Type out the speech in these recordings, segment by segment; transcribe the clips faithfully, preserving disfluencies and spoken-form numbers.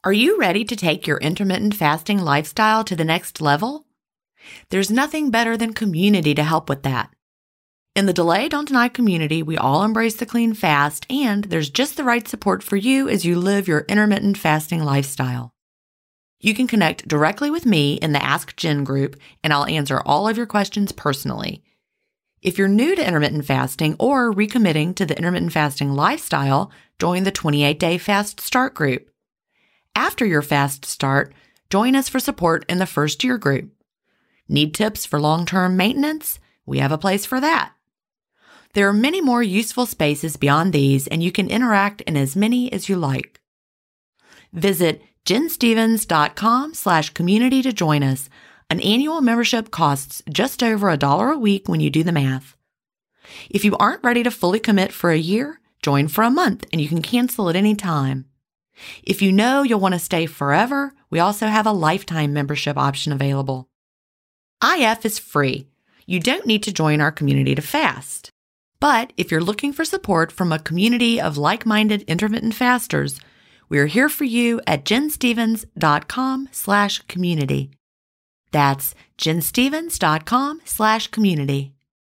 Are you ready to take your intermittent fasting lifestyle to the next level? There's nothing better than community to help with that. In the Delay Don't Deny community, we all embrace the clean fast, and there's just the right support for you as you live your intermittent fasting lifestyle. You can connect directly with me in the Ask Jen group, and I'll answer all of your questions personally. If you're new to intermittent fasting or recommitting to the intermittent fasting lifestyle, join the twenty-eight day Fast Start group. After your fast start, join us for support in the first year group. Need tips for long-term maintenance? We have a place for that. There are many more useful spaces beyond these, and you can interact in as many as you like. Visit jenstevens.com slash community to join us. An annual membership costs just over a dollar a week when you do the math. If you aren't ready to fully commit for a year, join for a month and you can cancel at any time. If you know you'll want to stay forever, we also have a lifetime membership option available. I F is free. You don't need to join our community to fast. But if you're looking for support from a community of like-minded intermittent fasters, we're here for you at jenstevens.com slash community. That's jenstevens.com slash community.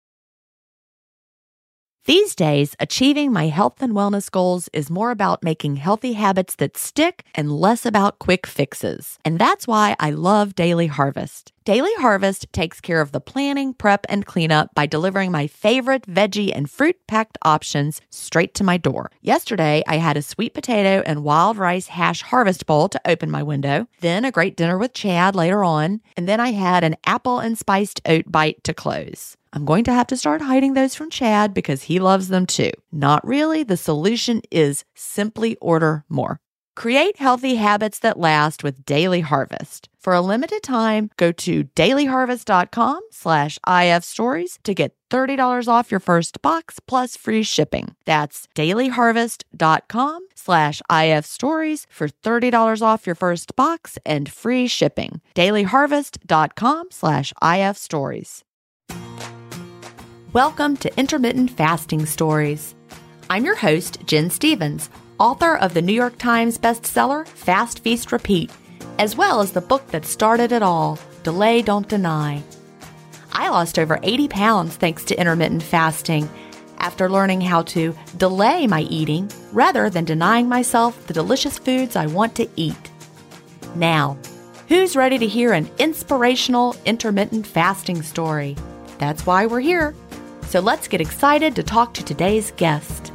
These days, achieving my health and wellness goals is more about making healthy habits that stick and less about quick fixes. And that's why I love Daily Harvest. Daily Harvest takes care of the planning, prep, and cleanup by delivering my favorite veggie and fruit-packed options straight to my door. Yesterday, I had a sweet potato and wild rice hash harvest bowl to open my window, then a great dinner with Chad later on, and then I had an apple and spiced oat bite to close. I'm going to have to start hiding those from Chad because he loves them too. Not really. The solution is simply order more. Create healthy habits that last with Daily Harvest. For a limited time, go to dailyharvest.com slash IF stories to get thirty dollars off your first box plus free shipping. That's dailyharvest.com slash IF stories for thirty dollars off your first box and free shipping. dailyharvest.com slash IF stories. Welcome to Intermittent Fasting Stories. I'm your host, Jen Stevens, author of the New York Times bestseller, Fast, Feast, Repeat, as well as the book that started it all, Delay Don't Deny. I lost over eighty pounds thanks to intermittent fasting after learning how to delay my eating rather than denying myself the delicious foods I want to eat. Now, who's ready to hear an inspirational intermittent fasting story? That's why we're here. So let's get excited to talk to today's guest.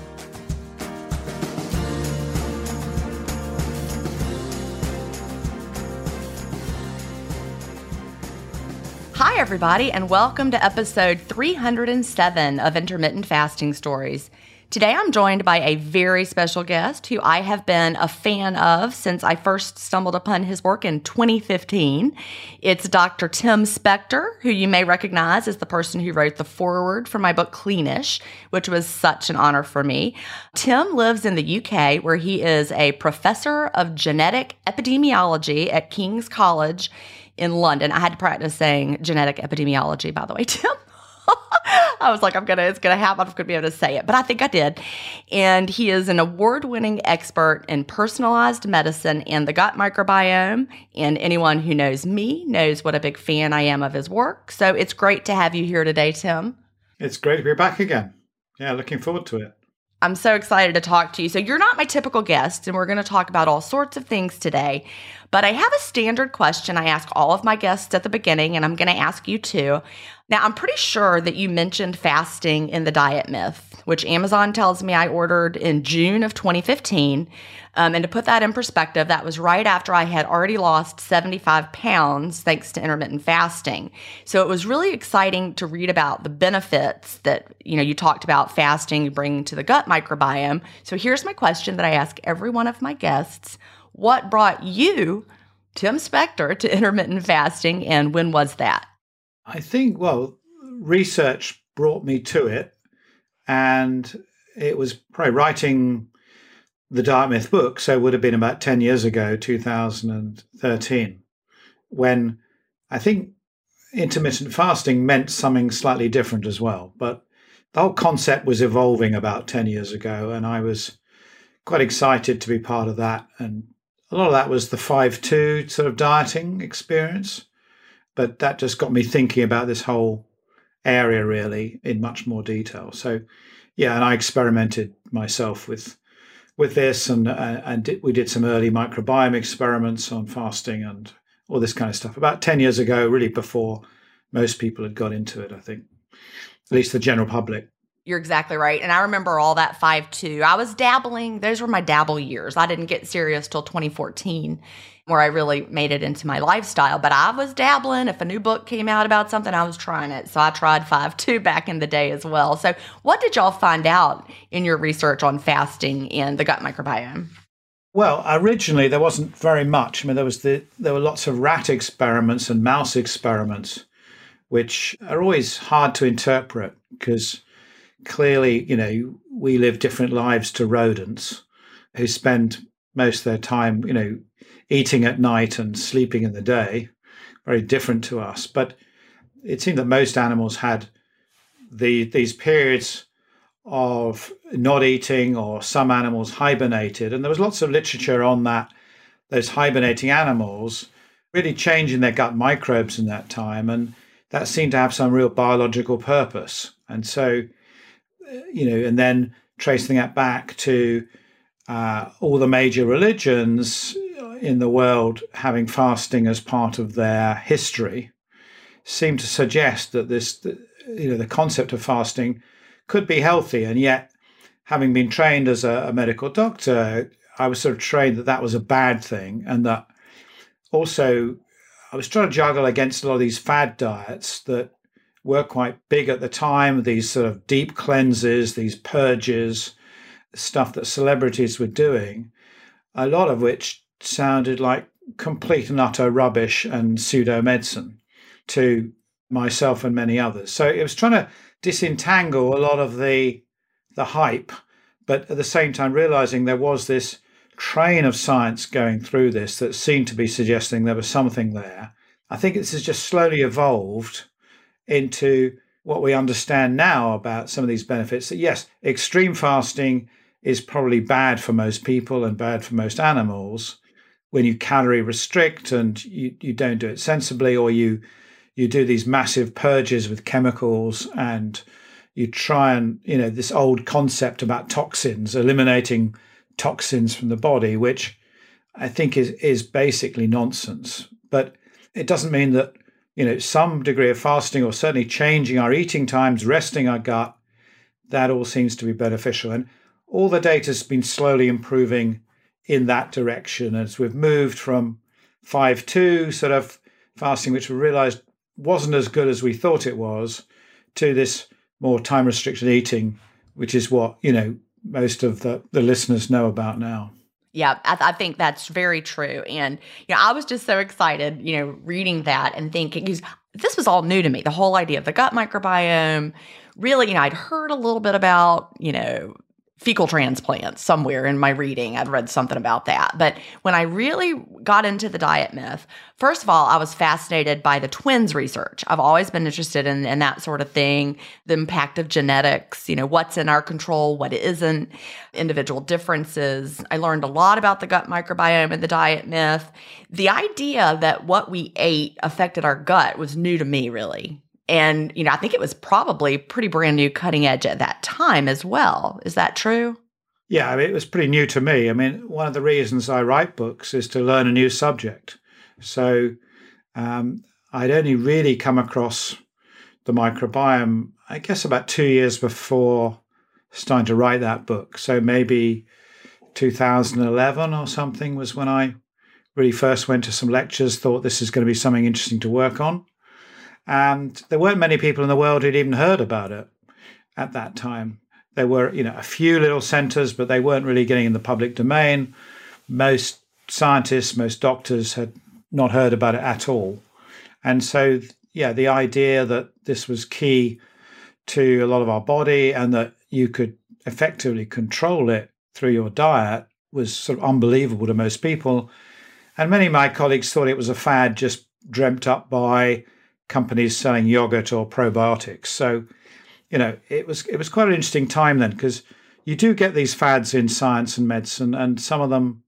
Hi, everybody, and welcome to episode three hundred seven of Intermittent Fasting Stories. Today, I'm joined by a very special guest who I have been a fan of since I first stumbled upon his work in twenty fifteen. It's Doctor Tim Spector, who you may recognize as the person who wrote the foreword for my book Cleanish, which was such an honor for me. Tim lives in the U K, where he is a professor of genetic epidemiology at King's College in London. I had to practice saying genetic epidemiology, by the way, Tim. I was like, I'm gonna, it's gonna happen. I'm gonna be able to say it, but I think I did. And he is an award-winning expert in personalized medicine and the gut microbiome. And anyone who knows me knows what a big fan I am of his work. So it's great to have you here today, Tim. It's great to be back again. Yeah, looking forward to it. I'm so excited to talk to you. So you're not my typical guest, and we're going to talk about all sorts of things today. But I have a standard question I ask all of my guests at the beginning, and I'm going to ask you too. Now, I'm pretty sure that you mentioned fasting in The Diet Myth, which Amazon tells me I ordered in June of twenty fifteen. Um, and to put that in perspective, that was right after I had already lost seventy-five pounds thanks to intermittent fasting. So it was really exciting to read about the benefits that, you know, you talked about fasting bringing to the gut microbiome. So here's my question that I ask every one of my guests. What brought you, Tim Spector, to intermittent fasting, and when was that? I think, well, research brought me to it, and it was probably writing the Diet Myth book, so it would have been about ten years ago, two thousand thirteen, when I think intermittent fasting meant something slightly different as well. But the whole concept was evolving about ten years ago, and I was quite excited to be part of that and a lot of that was the five two sort of dieting experience. But that just got me thinking about this whole area really in much more detail. So, yeah, and I experimented myself with with this, and uh, and did, we did some early microbiome experiments on fasting and all this kind of stuff about ten years ago, really before most people had got into it, I think, at least the general public. You're exactly right. And I remember all that five two. I was dabbling. Those were my dabble years. I didn't get serious till twenty fourteen, where I really made it into my lifestyle. But I was dabbling. If a new book came out about something, I was trying it. So I tried five two back in the day as well. So what did y'all find out in your research on fasting and the gut microbiome? Well, originally there wasn't very much. I mean, there was the there were lots of rat experiments and mouse experiments, which are always hard to interpret because clearly, you know, we live different lives to rodents who spend most of their time, you know, eating at night and sleeping in the day, very different to us. But it seemed that most animals had the these periods of not eating, or some animals hibernated. And there was lots of literature on that, those hibernating animals really changing their gut microbes in that time. And that seemed to have some real biological purpose. And so, you know, and then tracing that back to uh, all the major religions in the world having fasting as part of their history seemed to suggest that this, you know, the concept of fasting could be healthy. And yet, having been trained as a, a medical doctor, I was sort of trained that that was a bad thing. And that also I was trying to juggle against a lot of these fad diets that were quite big at the time, these sort of deep cleanses, these purges, stuff that celebrities were doing, a lot of which sounded like complete and utter rubbish and pseudo-medicine to myself and many others. So it was trying to disentangle a lot of the the hype, but at the same time realizing there was this train of science going through this that seemed to be suggesting there was something there. I think this has just slowly evolved into what we understand now about some of these benefits. That yes, extreme fasting is probably bad for most people and bad for most animals when you calorie restrict and you, you don't do it sensibly, or you you do these massive purges with chemicals, and you try and, you know, this old concept about toxins, eliminating toxins from the body, which I think is is basically nonsense. But it doesn't mean that, you know, some degree of fasting, or certainly changing our eating times, resting our gut, that all seems to be beneficial. And all the data has been slowly improving in that direction as we've moved from five two sort of fasting, which we realized wasn't as good as we thought it was, to this more time-restricted eating, which is what, you know, most of the, the listeners know about now. Yeah, I, I think that's very true. And, you know, I was just so excited, you know, reading that and thinking, because this was all new to me, the whole idea of the gut microbiome. Really, you know, I'd heard a little bit about, you know, fecal transplants somewhere in my reading. I'd read something about that. But when I really got into the diet myth, first of all, I was fascinated by the twins research. I've always been interested in, in that sort of thing, the impact of genetics, you know, what's in our control, what isn't, individual differences. I learned a lot about the gut microbiome and the diet myth. The idea that what we ate affected our gut was new to me, really. And, you know, I think it was probably pretty brand new, cutting edge at that time as well. Is that true? Yeah, I mean, it was pretty new to me. I mean, one of the reasons I write books is to learn a new subject. So um, I'd only really come across the microbiome, I guess, about two years before starting to write that book. So maybe two thousand eleven or something was when I really first went to some lectures, thought this is going to be something interesting to work on. And there weren't many people in the world who'd even heard about it at that time. There were, you know, a few little centers, but they weren't really getting in the public domain. Most scientists, most doctors had not heard about it at all. And so, yeah, the idea that this was key to a lot of our body and that you could effectively control it through your diet was sort of unbelievable to most people. And many of my colleagues thought it was a fad just dreamt up by companies selling yogurt or probiotics. So, you know, it was it was quite an interesting time then, because you do get these fads in science and medicine, and some of them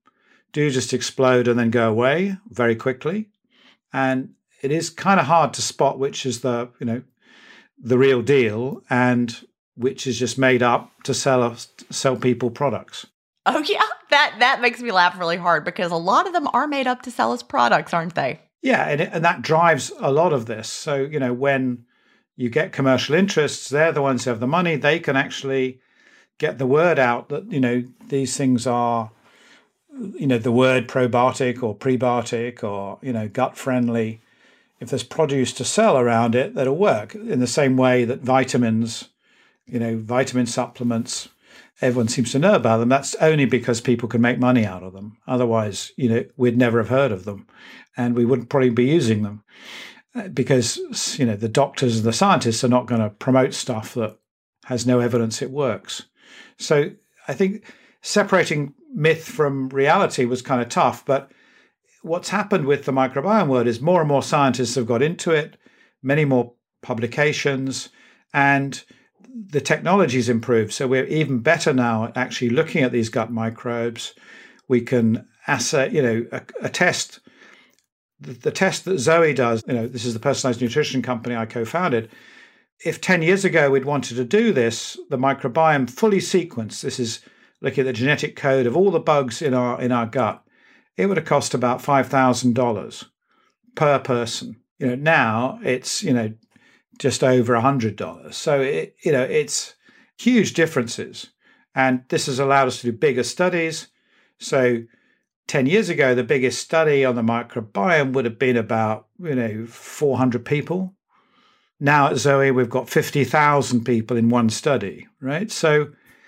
do just explode and then go away very quickly. And it is kind of hard to spot which is the, you know, the real deal and which is just made up to sell sell people products. Oh, yeah. That that makes me laugh really hard because a lot of them are made up to sell as products, aren't they? Yeah, and, it, and that drives a lot of this. So, you know, when you get commercial interests, they're the ones who have the money. They can actually get the word out that, you know, these things are, you know, the word probiotic or prebiotic or, you know, gut friendly. If there's produce to sell around it, that'll work in the same way that vitamins, you know, vitamin supplements, everyone seems to know about them. That's only because people can make money out of them. Otherwise, you know, we'd never have heard of them and we wouldn't probably be using them because, you know, the doctors and the scientists are not going to promote stuff that has no evidence it works. So I think separating myth from reality was kind of tough. But what's happened with the microbiome world is more and more scientists have got into it, many more publications, and the technology's improved. So we're even better now at actually looking at these gut microbes. We can assay, you know, a, a test, the, the test that Zoe does, you know, this is the personalized nutrition company I co-founded. If ten years ago we'd wanted to do this, the microbiome fully sequenced, this is looking at the genetic code of all the bugs in our in our gut, it would have cost about five thousand dollars per person. You know, now it's, you know, just over one hundred dollars. So, it, you know, it's huge differences. And this has allowed us to do bigger studies. So ten years ago, the biggest study on the microbiome would have been about, you know, four hundred people. Now at Zoe, we've got fifty thousand people in one study, right? So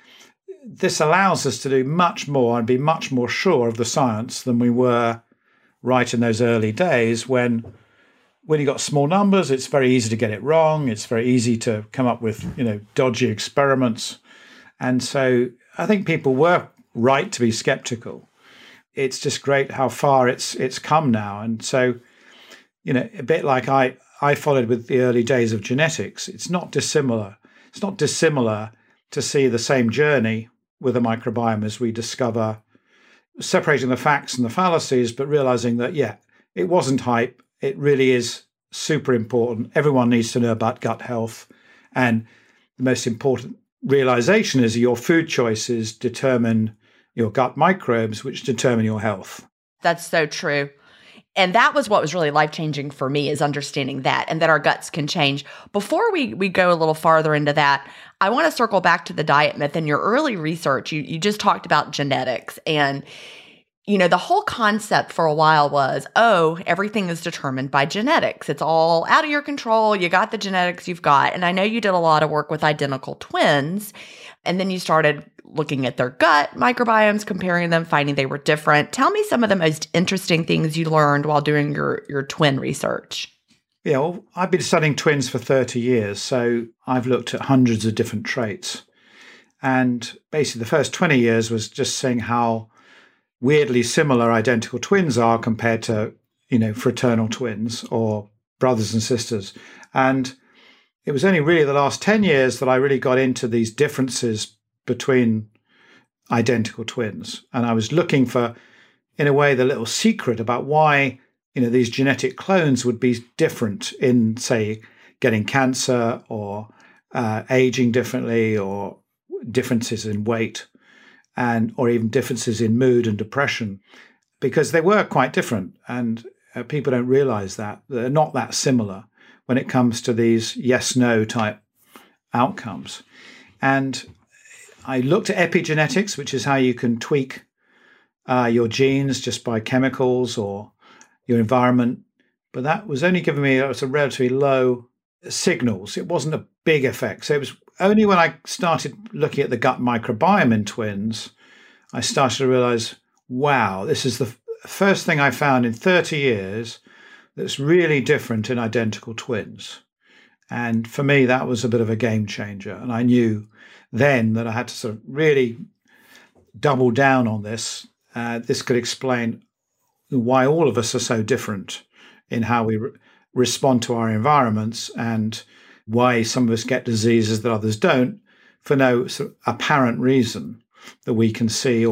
this allows us to do much more and be much more sure of the science than we were right in those early days when when you got small numbers, it's very easy to get it wrong. It's very easy to come up with, you know, dodgy experiments. And so I think people were right to be skeptical. It's just great how far it's it's come now. And so, you know, a bit like I, I followed with the early days of genetics, it's not dissimilar. It's not dissimilar to see the same journey with the microbiome as we discover separating the facts and the fallacies, but realizing that, yeah, it wasn't hype. It really is super important. Everyone needs to know about gut health. And the most important realization is your food choices determine your gut microbes, which determine your health. That's so true. And that was what was really life-changing for me, is understanding that and that our guts can change. Before we we go a little farther into that, I want to circle back to the diet myth. In your early research, you, you just talked about genetics. And, you know, the whole concept for a while was, oh, everything is determined by genetics. It's all out of your control. You got the genetics you've got. And I know you did a lot of work with identical twins. And then you started looking at their gut microbiomes, comparing them, finding they were different. Tell me some of the most interesting things you learned while doing your, your twin research. Yeah, well, I've been studying twins for thirty years, so I've looked at hundreds of different traits. And basically the first twenty years was just seeing how weirdly similar identical twins are compared to, you know, fraternal twins or brothers and sisters. And it was only really the last ten years that I really got into these differences between identical twins. And I was looking for, in a way, the little secret about why, you know, these genetic clones would be different in, say, getting cancer or uh, aging differently, or differences in weight, and or even differences in mood and depression, because they were quite different. And uh, people don't realize that. They're not that similar when it comes to these yes-no type outcomes. And I looked at epigenetics, which is how you can tweak uh, your genes just by chemicals or your environment. But that was only giving me a relatively low signals. It wasn't a big effect. So it was only when I started looking at the gut microbiome in twins, I started to realize, wow, this is the f- first thing I found in thirty years that's really different in identical twins. And for me, that was a bit of a game changer. And I knew then that I had to sort of really double down on this. Uh, this could explain why all of us are so different in how we re- respond to our environments, and why some of us get diseases that others don't for no sort of apparent reason that we can see, or that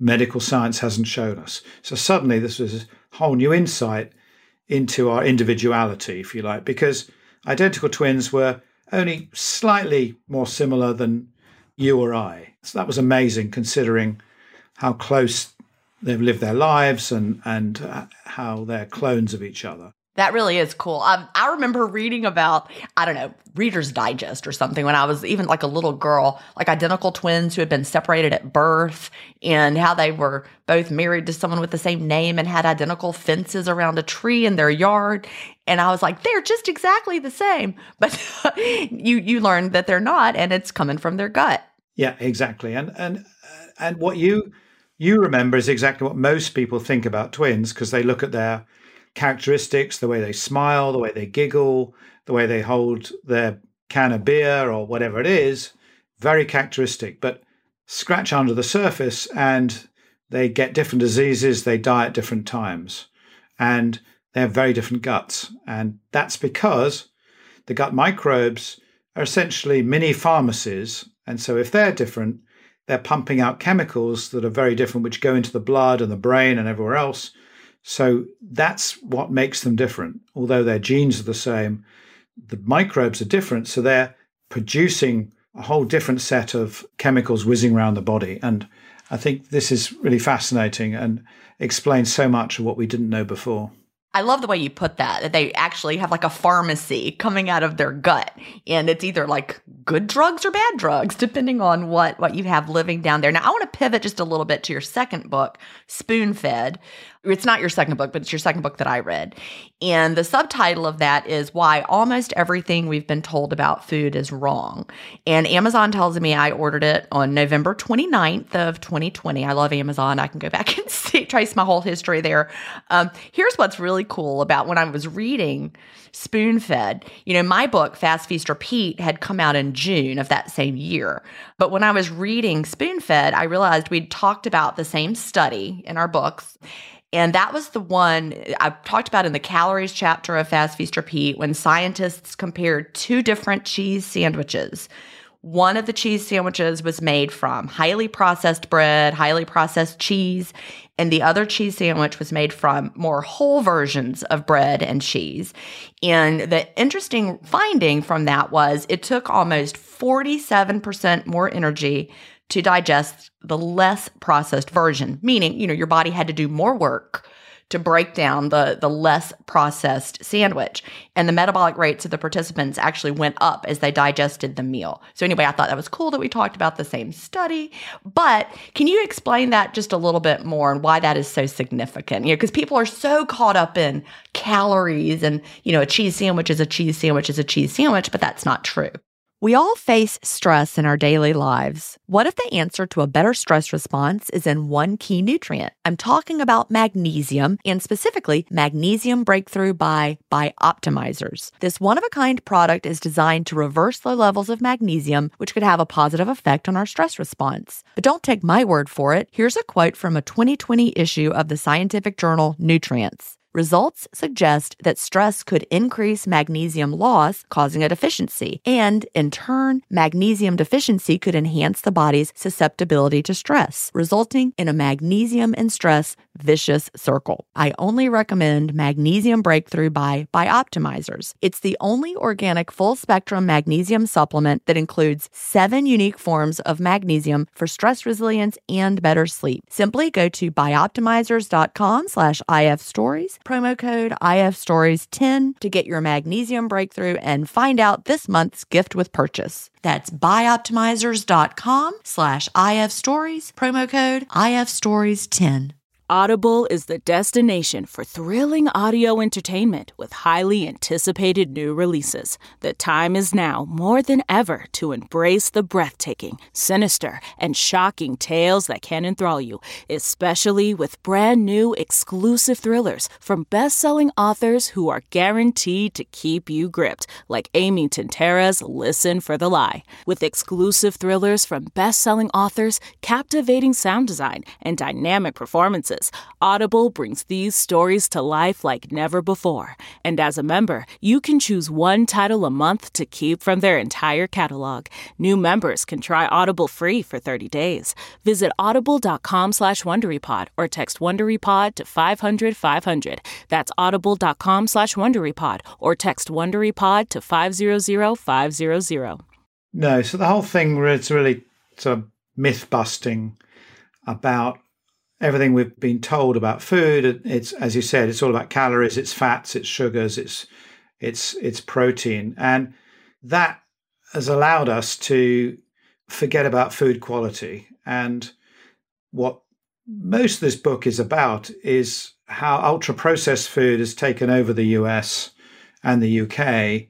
medical science hasn't shown us. So suddenly this was a whole new insight into our individuality, if you like, because identical twins were only slightly more similar than you or I. So that was amazing, considering how close they've lived their lives and, and uh, how they're clones of each other. That really is cool. Um, I remember reading about, I don't know, Reader's Digest or something when I was even like a little girl, like identical twins who had been separated at birth and how they were both married to someone with the same name and had identical fences around a tree in their yard. And I was like, they're just exactly the same. But you you learn that they're not, and it's coming from their gut. Yeah, exactly. And and and what you you remember is exactly what most people think about twins, because they look at their characteristics, the way they smile, the way they giggle, the way they hold their can of beer or whatever it is, very characteristic. But scratch under the surface and they get different diseases, they die at different times, and they have very different guts. And that's because the gut microbes are essentially mini pharmacies. And so if they're different, they're pumping out chemicals that are very different, which go into the blood and the brain and everywhere else. So that's what makes them different. Although their genes are the same, the microbes are different. So they're producing a whole different set of chemicals whizzing around the body. And I think this is really fascinating and explains so much of what we didn't know before. I love the way you put that, that they actually have like a pharmacy coming out of their gut. And it's either like good drugs or bad drugs, depending on what, what you have living down there. Now, I want to pivot just a little bit to your second book, Spoon Fed. It's not your second book, but it's your second book that I read. And the subtitle of that is Why Almost Everything We've Been Told About Food is Wrong. And Amazon tells me I ordered it on November twenty-ninth of twenty twenty. I love Amazon. I can go back and see, trace my whole history there. Um, here's what's really cool about when I was reading Spoon Fed. You know, my book, Fast, Feast, Repeat, had come out in June of that same year. But when I was reading Spoon Fed, I realized we'd talked about the same study in our books. And that was the one I talked about in the calories chapter of Fast, Feast, Repeat, when scientists compared two different cheese sandwiches. One of the cheese sandwiches was made from highly processed bread, highly processed cheese, and the other cheese sandwich was made from more whole versions of bread and cheese. And the interesting finding from that was it took almost forty-seven percent more energy to digest the less processed version, meaning, you know, your body had to do more work to break down the, the less processed sandwich. And the metabolic rates of the participants actually went up as they digested the meal. So anyway, I thought that was cool that we talked about the same study. But can you explain that just a little bit more and why that is so significant? You know, because people are so caught up in calories and, you know, a cheese sandwich is a cheese sandwich is a cheese sandwich, but that's not true. We all face stress in our daily lives. What if the answer to a better stress response is in one key nutrient? I'm talking about magnesium, and specifically Magnesium Breakthrough by Bioptimizers. This one-of-a-kind product is designed to reverse low levels of magnesium, which could have a positive effect on our stress response. But don't take my word for it. Here's a quote from a twenty twenty issue of the scientific journal Nutrients. Results suggest that stress could increase magnesium loss, causing a deficiency, and in turn, magnesium deficiency could enhance the body's susceptibility to stress, resulting in a magnesium and stress vicious circle. I only recommend Magnesium Breakthrough by Bioptimizers. It's the only organic full-spectrum magnesium supplement that includes seven unique forms of magnesium for stress resilience and better sleep. Simply go to bioptimizers.com slash ifstories, promo code I F stories ten to get your Magnesium Breakthrough and find out this month's gift with purchase. That's bioptimizers.com slash ifstories, promo code I F stories ten. Audible is the destination for thrilling audio entertainment with highly anticipated new releases. The time is now more than ever to embrace the breathtaking, sinister, and shocking tales that can enthrall you, especially with brand new exclusive thrillers from best-selling authors who are guaranteed to keep you gripped, like Amy Tintera's Listen for the Lie. With exclusive thrillers from best-selling authors, captivating sound design, and dynamic performances, releases, Audible brings these stories to life like never before. And as a member, you can choose one title a month to keep from their entire catalog. New members can try Audible free for thirty days. Visit audible.com slash WonderyPod or text WonderyPod to five hundred five hundred. That's audible.com slash WonderyPod or text WonderyPod to five hundred five hundred. No, so the whole thing is really sort of myth-busting about everything we've been told about food. It's, as you said, it's all about calories, it's fats, it's sugars, it's it's it's protein. And that has allowed us to forget about food quality. And what most of this book is about is how ultra-processed food has taken over the U S and the U K,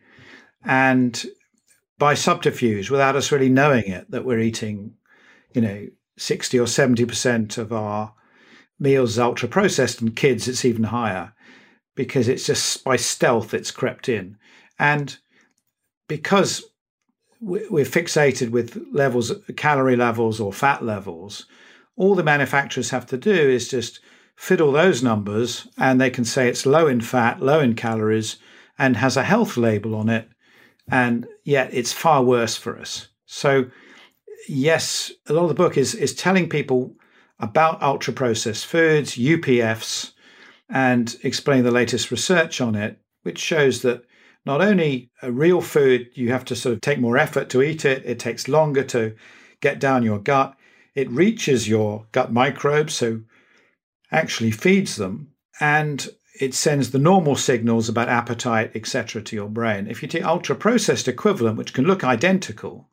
and by subterfuge, without us really knowing it, that we're eating, you know, sixty or seventy percent of our meals ultra processed, and kids it's even higher, because it's just by stealth it's crept in. And because we're fixated with levels, calorie levels or fat levels, all the manufacturers have to do is just fit all those numbers, and they can say it's low in fat, low in calories, and has a health label on it, and yet it's far worse for us. So yes, a lot of the book is is telling people about ultra-processed foods, U P Fs, and explaining the latest research on it, which shows that not only a real food, you have to sort of take more effort to eat it, it takes longer to get down your gut, it reaches your gut microbes, so actually feeds them, and it sends the normal signals about appetite, et cetera, to your brain. If you take ultra-processed equivalent, which can look identical,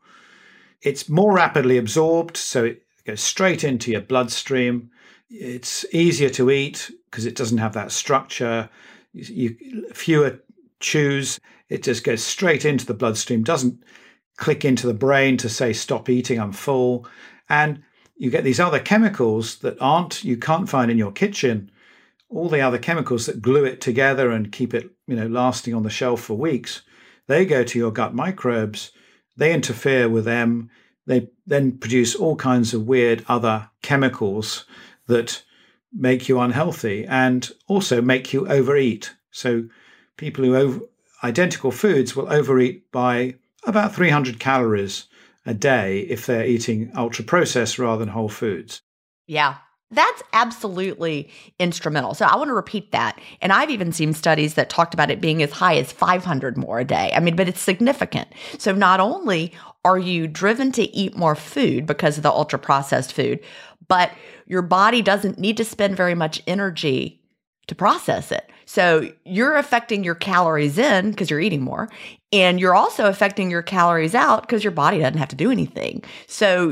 it's more rapidly absorbed, so it goes straight into your bloodstream. It's easier to eat because it doesn't have that structure. You, fewer chews. It just goes straight into the bloodstream, doesn't click into the brain to say, stop eating, I'm full. And you get these other chemicals that aren't, you can't find in your kitchen. All the other chemicals that glue it together and keep it, you know, lasting on the shelf for weeks, they go to your gut microbes. They interfere with them. They then produce all kinds of weird other chemicals that make you unhealthy and also make you overeat. So people who over identical foods will overeat by about three hundred calories a day if they're eating ultra-processed rather than whole foods. Yeah. That's absolutely instrumental. So I want to repeat that. And I've even seen studies that talked about it being as high as five hundred more a day. I mean, but it's significant. So not only are you driven to eat more food because of the ultra processed food, but your body doesn't need to spend very much energy to process it. So you're affecting your calories in because you're eating more, and you're also affecting your calories out because your body doesn't have to do anything. So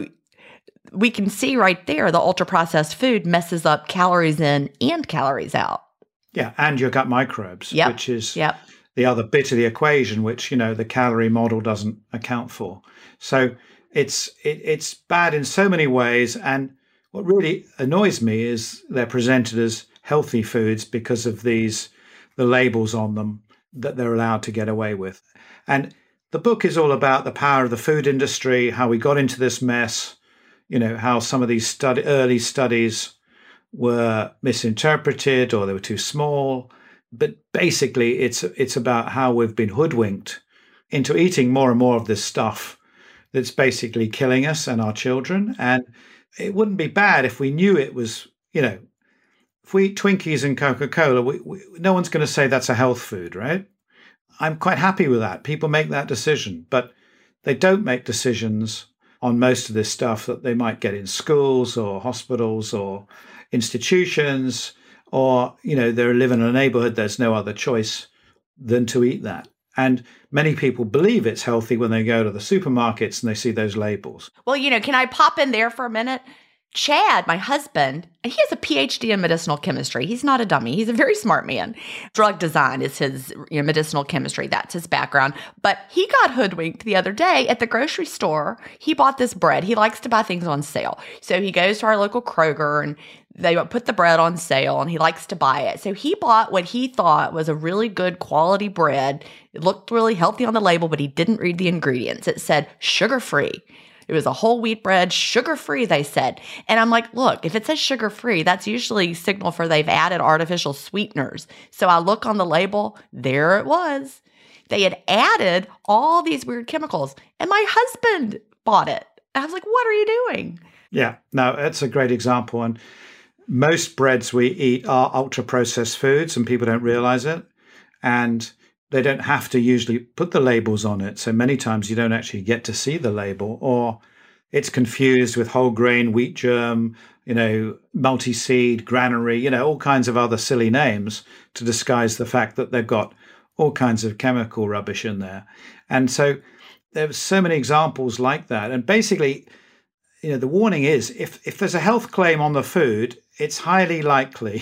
we can see right there the ultra-processed food messes up calories in and calories out. Yeah, and your gut microbes, yep. which is yep. the other bit of the equation, which, you know, the calorie model doesn't account for. So it's it, it's bad in so many ways. And what really annoys me is they're presented as healthy foods because of these, the labels on them that they're allowed to get away with. And the book is all about the power of the food industry, how we got into this mess, you know, how some of these study, early studies were misinterpreted or they were too small. But basically, it's it's about how we've been hoodwinked into eating more and more of this stuff that's basically killing us and our children. And it wouldn't be bad if we knew it was, you know, if we eat Twinkies and Coca-Cola, we, we, no one's going to say that's a health food, right? I'm quite happy with that. People make that decision, but they don't make decisions on most of this stuff that they might get in schools or hospitals or institutions, or, you know, they live in a neighborhood, there's no other choice than to eat that. And many people believe it's healthy when they go to the supermarkets and they see those labels. Well, you know, can I pop in there for a minute? Chad, my husband, he has a P H D in medicinal chemistry. He's not a dummy. He's a very smart man. Drug design is his, you know, medicinal chemistry. That's his background. But he got hoodwinked the other day at the grocery store. He bought this bread. He likes to buy things on sale. So he goes to our local Kroger and they put the bread on sale and he likes to buy it. So he bought what he thought was a really good quality bread. It looked really healthy on the label, but he didn't read the ingredients. It said sugar-free. It was a whole wheat bread, sugar-free, they said. And I'm like, look, if it says sugar-free, that's usually signal for they've added artificial sweeteners. So I look on the label, there it was. They had added all these weird chemicals, and my husband bought it. I was like, what are you doing? Yeah, no, that's a great example. And most breads we eat are ultra-processed foods, and people don't realize it. And they don't have to usually put the labels on it. So many times you don't actually get to see the label, or it's confused with whole grain, wheat germ, you know, multi-seed, granary, you know, all kinds of other silly names to disguise the fact that they've got all kinds of chemical rubbish in there. And so there's so many examples like that. And basically, you know, the warning is if, if there's a health claim on the food, it's highly likely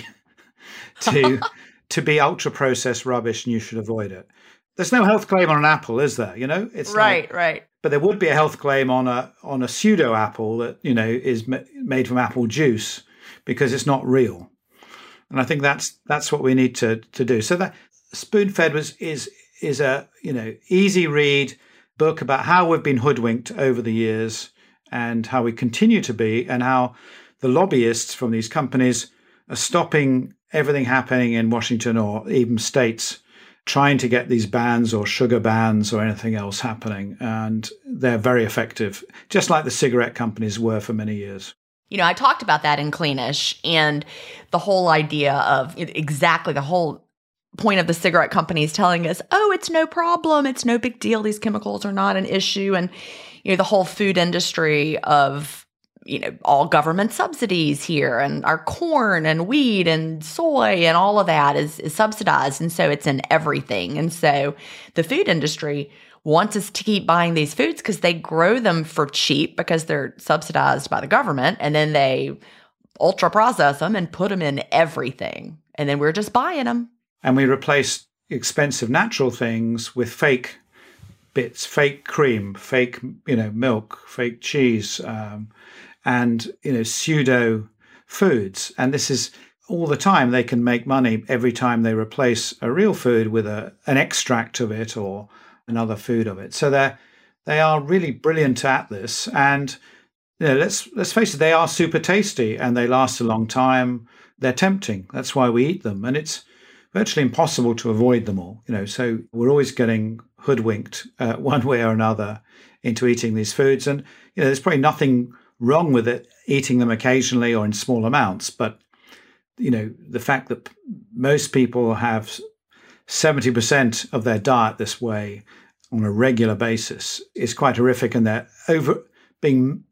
to to be ultra-processed rubbish, and you should avoid it. There's no health claim on an apple, is there? You know, it's right, like, right. But there would be a health claim on a on a pseudo apple that, you know, is ma- made from apple juice because it's not real. And I think that's that's what we need to to do. So that Spoon-Fed was is is a you know easy read book about how we've been hoodwinked over the years and how we continue to be, and how the lobbyists from these companies are stopping everything happening in Washington or even states trying to get these bans or sugar bans or anything else happening. And they're very effective, just like the cigarette companies were for many years. You know, I talked about that in Cleanish, and the whole idea of exactly the whole point of the cigarette companies telling us, oh, it's no problem. It's no big deal. These chemicals are not an issue. And, you know, the whole food industry of, you know, all government subsidies here, and our corn and wheat and soy and all of that is, is subsidized. And so it's in everything. And so the food industry wants us to keep buying these foods because they grow them for cheap because they're subsidized by the government. And then they ultra process them and put them in everything. And then we're just buying them. And we replace expensive natural things with fake bits, fake cream, fake, you know, milk, fake cheese, um, and, you know, pseudo foods. And this is all the time. They can make money every time they replace a real food with a an extract of it or another food of it. So they're they are really brilliant at this. And, you know, let's let's face it, they are super tasty and they last a long time. They're tempting. That's why we eat them. And it's virtually impossible to avoid them all. You know, so we're always getting hoodwinked uh, one way or another into eating these foods. And, you know, there's probably nothing wrong with it, eating them occasionally or in small amounts. But, you know, the fact that most people have seventy percent of their diet this way on a regular basis is quite horrific, and they're over being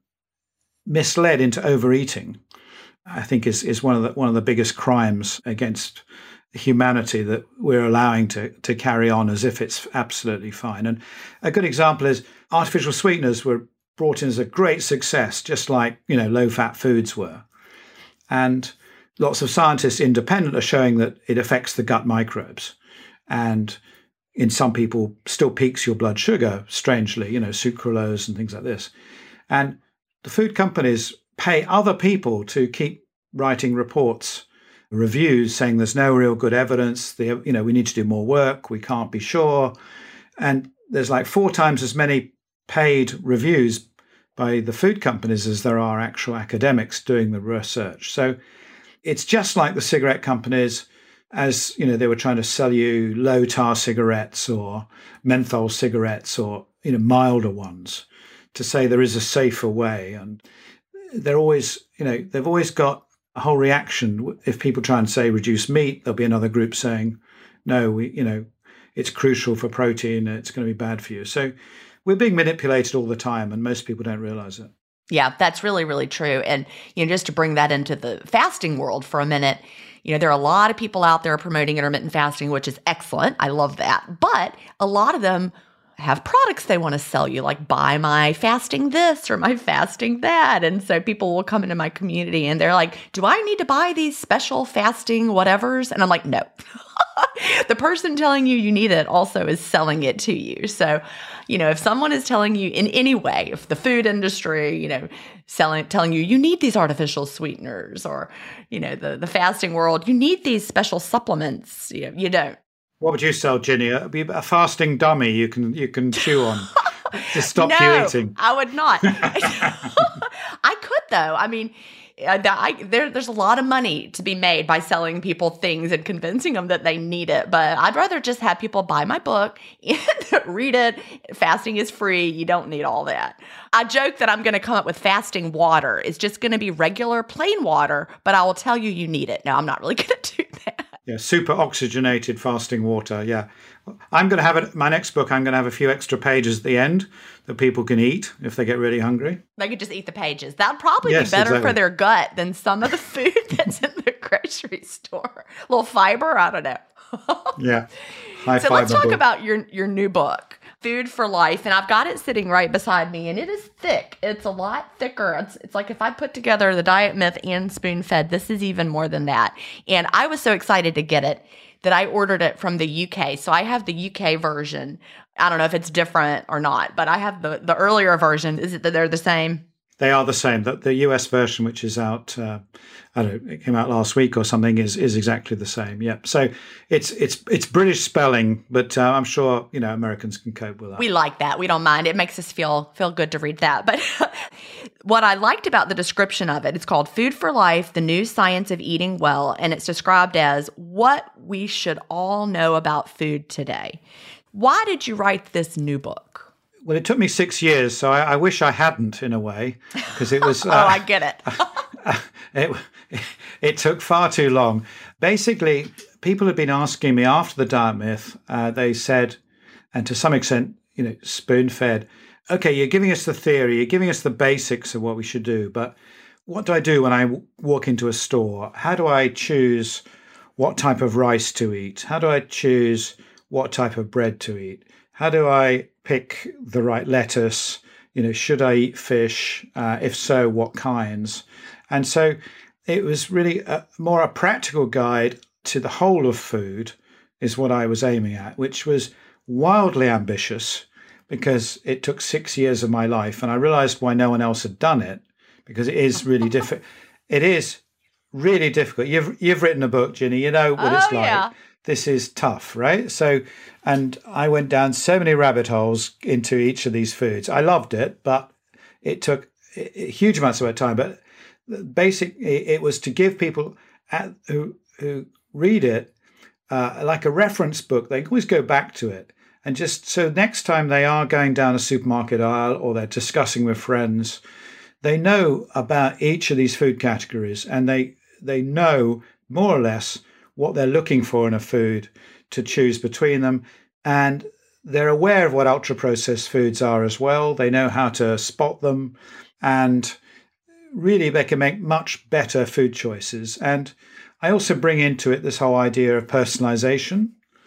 misled into overeating, I think is, is one of the one of the biggest crimes against humanity that we're allowing to, to carry on as if it's absolutely fine. And a good example is artificial sweeteners were brought in as a great success, just like, you know, low-fat foods were. And lots of scientists independent are showing that it affects the gut microbes. And in some people still peaks your blood sugar, strangely, you know, sucralose and things like this. And the food companies pay other people to keep writing reports, reviews saying there's no real good evidence, the, you know, we need to do more work, we can't be sure. And there's like four times as many paid reviews by the food companies as there are actual academics doing the research. So it's just like the cigarette companies, as, you know, they were trying to sell you low tar cigarettes or menthol cigarettes or, you know, milder ones, to say there is a safer way. And they're always, you know, they've always got a whole reaction. If people try and say reduce meat, there'll be another group saying, no, we, you know, it's crucial for protein, it's going to be bad for you. So we're being manipulated all the time, and most people don't realize it. Yeah, that's really, really true. And, you know, just to bring that into the fasting world for a minute, you know, there are a lot of people out there promoting intermittent fasting, which is excellent. I love that. But a lot of them have products they want to sell you, like buy my fasting this or my fasting that. And so people will come into my community and they're like, do I need to buy these special fasting whatevers? And I'm like, no. The person telling you you need it also is selling it to you. So, you know, if someone is telling you in any way, if the food industry, you know, selling, telling you you need these artificial sweeteners, or, you know, the, the fasting world, you need these special supplements, you know, you don't. What would you sell, Ginny? A, a fasting dummy you can you can chew on. to stop no, you eating. I would not. I could, though. I mean, uh, I, there, there's a lot of money to be made by selling people things and convincing them that they need it. But I'd rather just have people buy my book and read it. Fasting is free. You don't need all that. I joke that I'm going to come up with fasting water. It's just going to be regular plain water, but I will tell you you need it. No, I'm not really going to do that. Yeah, super oxygenated fasting water. Yeah. I'm going to have it. My next book, I'm going to have a few extra pages at the end that people can eat if they get really hungry. They could just eat the pages. That'd probably yes, be better exactly. for their gut than some of the food that's in the grocery store. A little fiber, I don't know. Yeah. High so fiber let's talk book. about your your new book, Food for Life, and I've got it sitting right beside me, and it is thick. It's a lot thicker. It's, it's like if I put together the Diet Myth and Spoon Fed, this is even more than that. And I was so excited to get it that I ordered it from the U K. So I have the U K version. I don't know if it's different or not, but I have the, the earlier version. Is it that they're the same? They are the same. The, the U S version, which is out, uh, I don't know, it came out last week or something, is is exactly the same. Yep. So it's it's it's British spelling, but uh, I'm sure you know Americans can cope with that. We like that. We don't mind. It makes us feel feel good to read that. But what I liked about the description of it, it's called Food for Life: The New Science of Eating Well, and it's described as what we should all know about food today. Why did you write this new book? Well, it took me six years, so I, I wish I hadn't, in a way, because it was. oh, uh, I get it. it. It took far too long. Basically, people had been asking me after the Diet Myth. Uh, they said, and to some extent, you know, spoon-fed. Okay, you're giving us the theory, you're giving us the basics of what we should do, but what do I do when I w- walk into a store? How do I choose what type of rice to eat? How do I choose what type of bread to eat? How do I pick the right lettuce? You know, should I eat fish? Uh, if so, what kinds? And so it was really a, more a practical guide to the whole of food is what I was aiming at, which was wildly ambitious because it took six years of my life. And I realized why no one else had done it, because it is really difficult. It is really difficult. You've, you've written a book, Ginny, you know what oh, it's like. Yeah. This is tough, right? So, and I went down so many rabbit holes into each of these foods. I loved it, but it took huge amounts of time. But basically, it was to give people at, who who read it uh, like a reference book. They can always go back to it, and just so next time they are going down a supermarket aisle or they're discussing with friends, they know about each of these food categories, and they they know more or less what they're looking for in a food to choose between them. And they're aware of what ultra-processed foods are as well. They know how to spot them. And really, they can make much better food choices. And I also bring into it this whole idea of personalization.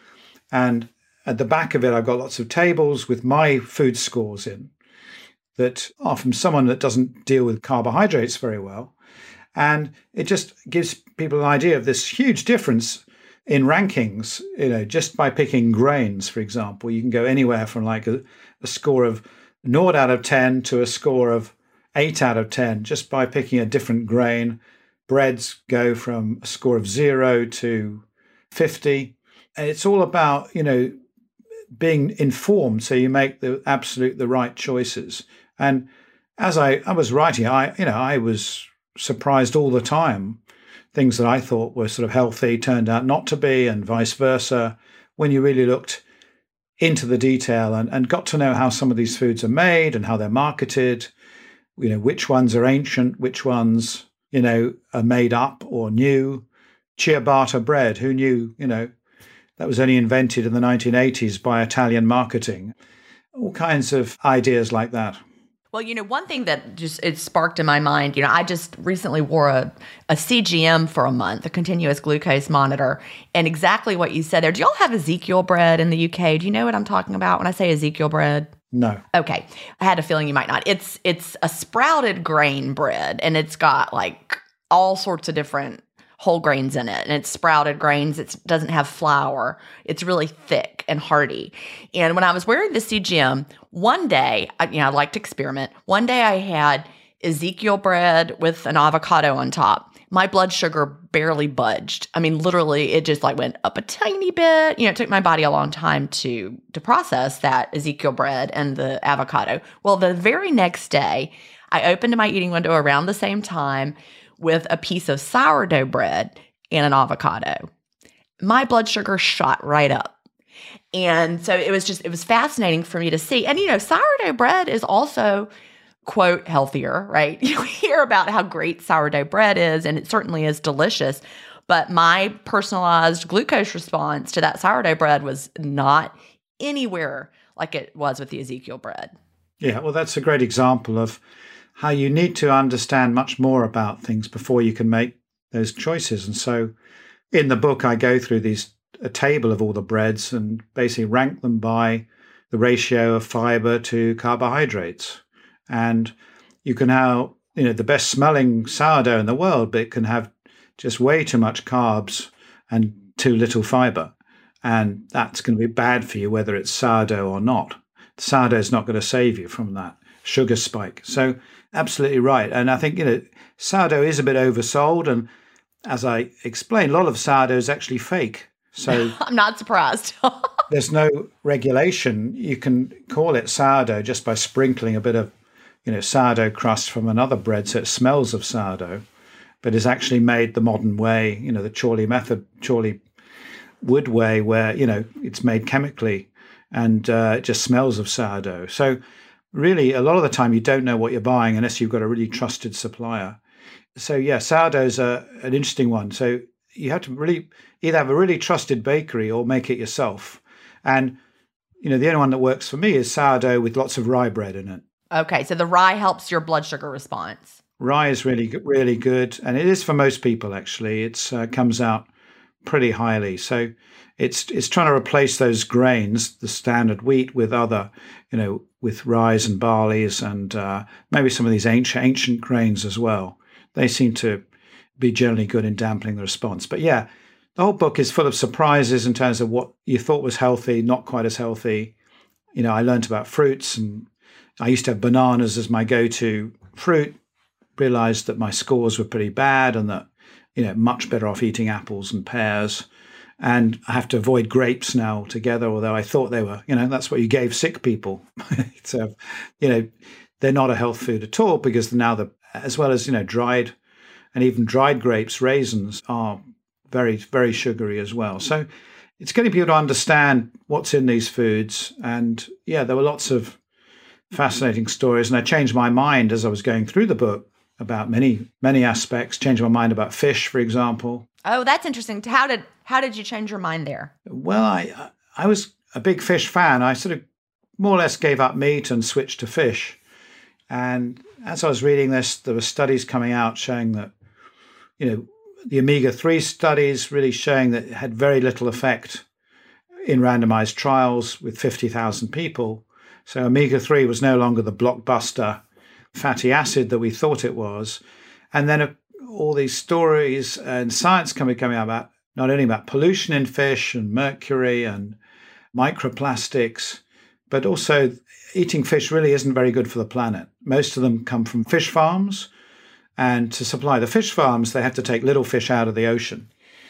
And at the back of it, I've got lots of tables with my food scores in that are from someone that doesn't deal with carbohydrates very well. And it just gives people an idea of this huge difference in rankings, you know, just by picking grains, for example. You can go anywhere from like a, a score of naught out of ten to a score of eight out of ten, just by picking a different grain. Breads go from a score of zero to fifty. And it's all about, you know, being informed so you make the absolute, the right choices. And as I, I was writing, I, you know, I was surprised all the time. Things that I thought were sort of healthy turned out not to be, and vice versa, when you really looked into the detail and, and got to know how some of these foods are made and how they're marketed, you know, which ones are ancient, which ones, you know, are made up or new. Ciabatta bread, who knew, you know, that was only invented in the nineteen eighties by Italian marketing. All kinds of ideas like that. Well, you know, one thing that just it sparked in my mind, you know, I just recently wore a, a C G M for a month, a continuous glucose monitor, and exactly what you said there. Do y'all have Ezekiel bread in the U K? Do you know what I'm talking about when I say Ezekiel bread? No. Okay. I had a feeling you might not. It's it's a sprouted grain bread, and it's got like all sorts of different whole grains in it, and it's sprouted grains. It doesn't have flour. It's really thick and hearty. And when I was wearing the C G M, one day, I, you know, I like to experiment. One day I had Ezekiel bread with an avocado on top. my blood sugar barely budged. I mean, literally, it just like went up a tiny bit. You know, it took my body a long time to to process that Ezekiel bread and the avocado. Well, the very next day, I opened my eating window around the same time with a piece of sourdough bread and an avocado. My blood sugar shot right up. And so it was just, it was fascinating for me to see. And, you know, sourdough bread is also, quote, healthier, right? You hear about how great sourdough bread is, and it certainly is delicious. But my personalized glucose response to that sourdough bread was not anywhere like it was with the Ezekiel bread. Yeah, well, that's a great example of how you need to understand much more about things before you can make those choices. And so in the book, I go through these a table of all the breads and basically rank them by the ratio of fiber to carbohydrates. And you can have, you know, the best smelling sourdough in the world, but it can have just way too much carbs and too little fiber. And that's going to be bad for you, whether it's sourdough or not. Sourdough is not going to save you from that sugar spike. So absolutely right. And I think, you know, sourdough is a bit oversold. And as I explained, a lot of sourdough is actually fake. So I'm not surprised. There's no regulation. You can call it sourdough just by sprinkling a bit of, you know, sourdough crust from another bread, so it smells of sourdough, but is actually made the modern way, you know, the Chorley method, Chorley wood way, where, you know, it's made chemically and uh, it just smells of sourdough. So really, a lot of the time you don't know what you're buying unless you've got a really trusted supplier. So yeah, sourdough's a, an interesting one. So you have to really either have a really trusted bakery or make it yourself. And, you know, the only one that works for me is sourdough with lots of rye bread in it. Okay, so the rye helps your blood sugar response. Rye is really, really good. And it is for most people, actually. It uh, comes out pretty highly. So it's it's trying to replace those grains, the standard wheat, with other, you know, with rye and barleys and uh, maybe some of these ancient, ancient grains as well. They seem to be generally good in dampening the response. But yeah, the whole book is full of surprises in terms of what you thought was healthy, not quite as healthy. You know, I learned about fruits, and I used to have bananas as my go-to fruit, realized that my scores were pretty bad and that, you know, much better off eating apples and pears. And I have to avoid grapes now altogether, although I thought they were, you know, that's what you gave sick people. So, you know, they're not a health food at all, because now the, as well as, you know, dried and even dried grapes, raisins are very, very sugary as well. So it's getting people to understand what's in these foods. And yeah, there were lots of fascinating stories. And I changed my mind as I was going through the book about many, many aspects, changed my mind about fish, for example. Oh, that's interesting. How did how did you change your mind there? Well, I I was a big fish fan. I sort of more or less gave up meat and switched to fish. And as I was reading this, there were studies coming out showing that, you know, the omega three studies really showing that it had very little effect in randomized trials with fifty thousand people. So omega three was no longer the blockbuster fatty acid that we thought it was. And then uh, all these stories and science coming, coming out about not only about pollution in fish and mercury and microplastics, but also eating fish really isn't very good for the planet. Most of them come from fish farms. And to supply the fish farms, they have to take little fish out of the ocean.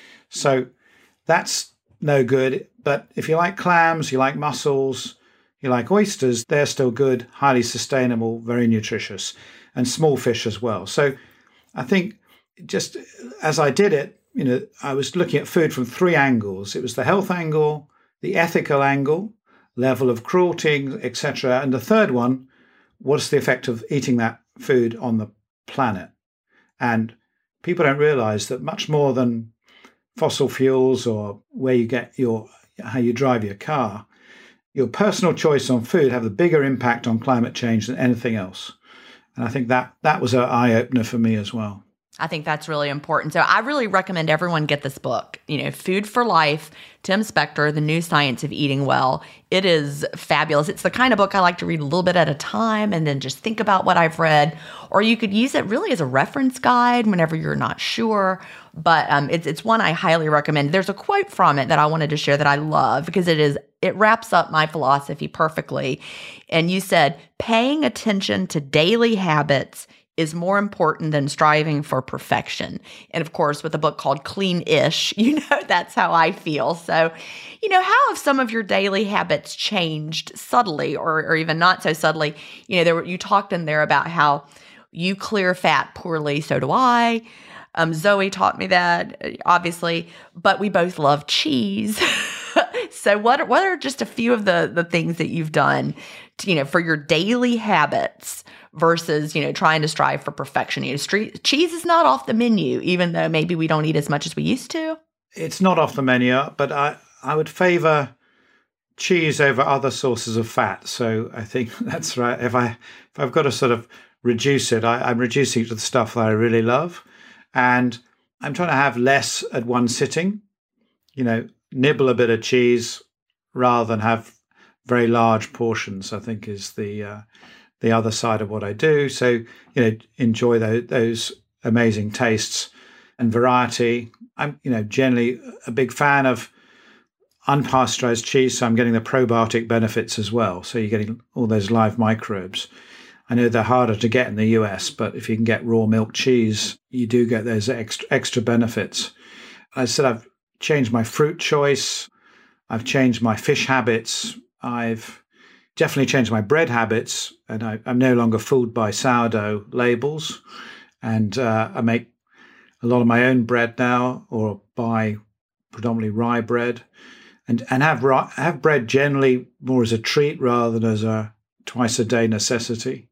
So that's no good. But if you like clams, you like mussels, you like oysters, they're still good, highly sustainable, very nutritious, and small fish as well. So I think just as I did it, you know, I was looking at food from three angles. It was the health angle, the ethical angle, level of cruelty, et cetera. And the third one, what's the effect of eating that food on the planet? And people don't realize that much more than fossil fuels or where you get your, how you drive your car, your personal choice on food have the bigger impact on climate change than anything else. And I think that that was an eye-opener for me as well. I think that's really important. So I really recommend everyone get this book, you know, Food for Life, Tim Spector, The New Science of Eating Well. It is fabulous. It's the kind of book I like to read a little bit at a time and then just think about what I've read. Or you could use it really as a reference guide whenever you're not sure. But um, it's it's one I highly recommend. There's a quote from it that I wanted to share that I love because it is it wraps up my philosophy perfectly. And you said, paying attention to daily habits is more important than striving for perfection. And of course, with a book called Clean-ish, you know, that's how I feel. So, you know, how have some of your daily habits changed subtly or, or even not so subtly? You know, there were, you talked in there about how you clear fat poorly, so do I. Um, Zoe taught me that, obviously, but we both love cheese. So what are, what are just a few of the, the things that you've done, to, you know, for your daily habits versus, you know, trying to strive for perfection? You know, street, cheese is not off the menu, even though maybe we don't eat as much as we used to. It's not off the menu, but I, I would favor cheese over other sources of fat. So I think that's right. If, I, if I've got to sort of reduce it, I, I'm reducing it to the stuff that I really love. And I'm trying to have less at one sitting, you know, nibble a bit of cheese rather than have very large portions, I think is the uh, the other side of what I do. So, you know, enjoy those, those amazing tastes and variety. I'm, you know, generally a big fan of unpasteurized cheese, so I'm getting the probiotic benefits as well. So you're getting all those live microbes. I know they're harder to get in the U S, but if you can get raw milk cheese, you do get those extra, extra benefits. I said I've changed my fruit choice. I've changed my fish habits. I've definitely changed my bread habits, and I, I'm no longer fooled by sourdough labels. And uh, I make a lot of my own bread now, or buy predominantly rye bread, and and have have bread generally more as a treat rather than as a twice a day necessity.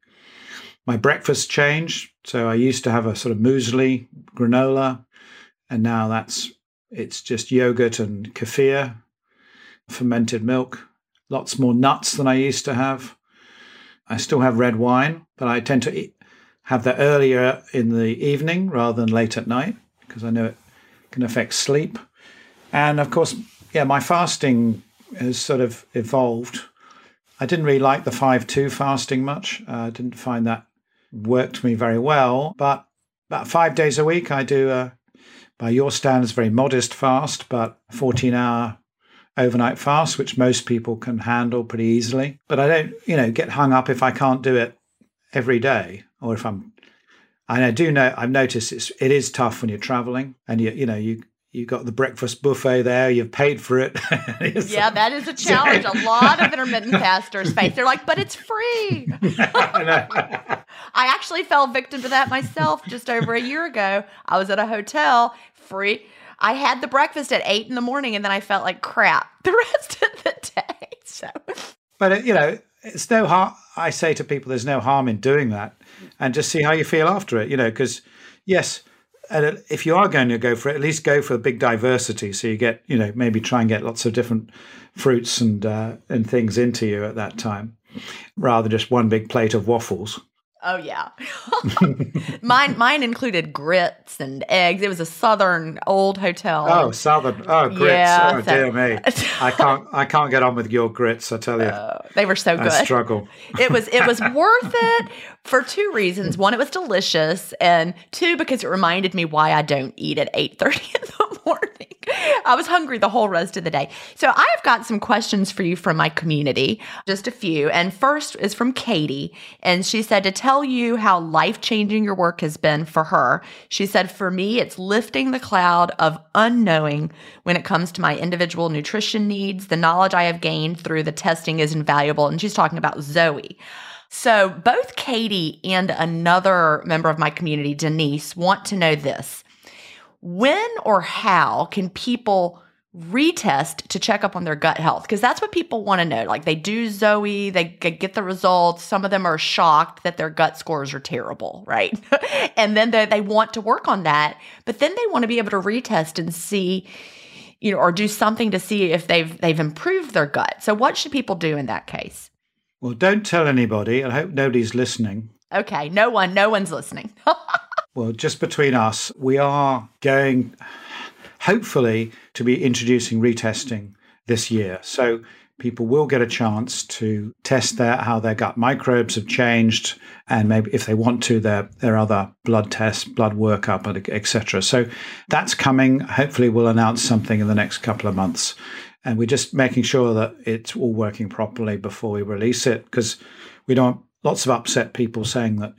My breakfast changed. So I used to have a sort of muesli, granola, and now that's it's just yogurt and kefir, fermented milk, lots more nuts than I used to have. I still have red wine, but I tend to eat, have that earlier in the evening rather than late at night because I know it can affect sleep. And of course, yeah, my fasting has sort of evolved. I didn't really like the five two fasting much. I uh, didn't find that worked for me very well. But about five days a week, I do, a, by your standards, very modest fast, but fourteen-hour overnight fast, which most people can handle pretty easily. But I don't, you know, get hung up if I can't do it every day, or if I'm. And I do know I've noticed it's it is tough when you're traveling, and you you know you. You've got the breakfast buffet there. You've paid for it. Yeah, that is a challenge. A lot of intermittent fasters face. They're like, but it's free. I actually fell victim to that myself just over a year ago. I was at a hotel, free. I had the breakfast at eight in the morning, and then I felt like crap the rest of the day. So, but you know, it's no harm. I say to people, there's no harm in doing that, and just see how you feel after it. You know, because yes. And if you are going to go for it, at least go for a big diversity. So you get, you know, maybe try and get lots of different fruits and uh, and things into you at that time, rather than just one big plate of waffles. Oh, yeah. mine mine included grits and eggs. It was a Southern old hotel. Oh, Southern. Oh, grits. Yeah, oh, so, dear me. I can't I can't get on with your grits, I tell you. Uh, they were so good. I struggle. It was, it was worth it for two reasons. One, it was delicious. And two, because it reminded me why I don't eat at eight thirty in the morning. I was hungry the whole rest of the day. So I've got some questions for you from my community, just a few. And first is from Katie. And she said to tell you how life-changing your work has been for her. She said, for me, it's lifting the cloud of unknowing when it comes to my individual nutrition needs. The knowledge I have gained through the testing is invaluable. And she's talking about Zoe. So both Katie and another member of my community, Denise, want to know this. When or how can people retest to check up on their gut health? Because that's what people want to know. Like they do Zoe, they get the results. Some of them are shocked that their gut scores are terrible, right? And then they, they want to work on that, but then they want to be able to retest and see, you know, or do something to see if they've they've improved their gut. So what should people do in that case? Well, don't tell anybody. I hope nobody's listening. Okay, no one, no one's listening. Well, just between us, we are going, hopefully, to be introducing retesting this year. So people will get a chance to test their, how their gut microbes have changed, and maybe if they want to, their, their other blood tests, blood workup, et cetera. So that's coming. Hopefully, we'll announce something in the next couple of months. And we're just making sure that it's all working properly before we release it, because we don't want lots of upset people saying that, you know,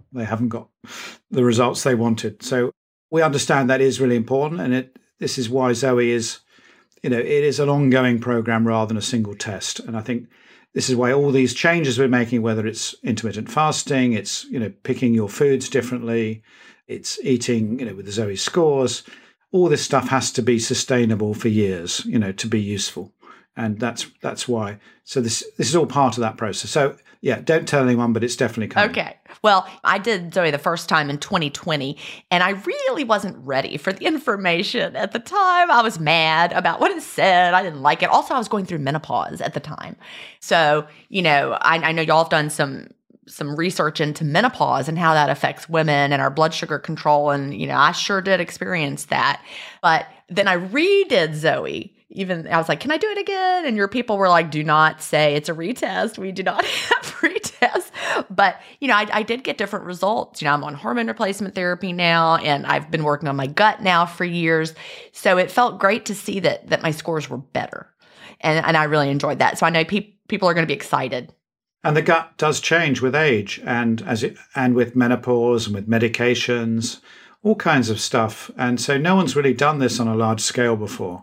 they haven't got the results they wanted. So we understand that is really important. And it this is why Zoe is, you know, it is an ongoing program rather than a single test. And I think this is why all these changes we're making, whether it's intermittent fasting, it's, you know, picking your foods differently, it's eating, you know, with the Zoe scores, all this stuff has to be sustainable for years, you know, to be useful. And that's that's why. So this this is all part of that process. So yeah, don't tell anyone, but it's definitely coming. Okay. Well, I did Zoe the first time in twenty twenty, and I really wasn't ready for the information at the time. I was mad about what it said. I didn't like it. Also, I was going through menopause at the time. So, you know, I, I know y'all have done some some research into menopause and how that affects women and our blood sugar control. And, you know, I sure did experience that. But then I redid Zoe. Even I was like, can I do it again? And your people were like, do not say it's a retest. We do not have retests. But, you know, I, I did get different results. You know, I'm on hormone replacement therapy now, and I've been working on my gut now for years. So it felt great to see that that my scores were better. And, and I really enjoyed that. So I know pe- people are going to be excited. And the gut does change with age and as it and with menopause and with medications, all kinds of stuff. And so no one's really done this on a large scale before.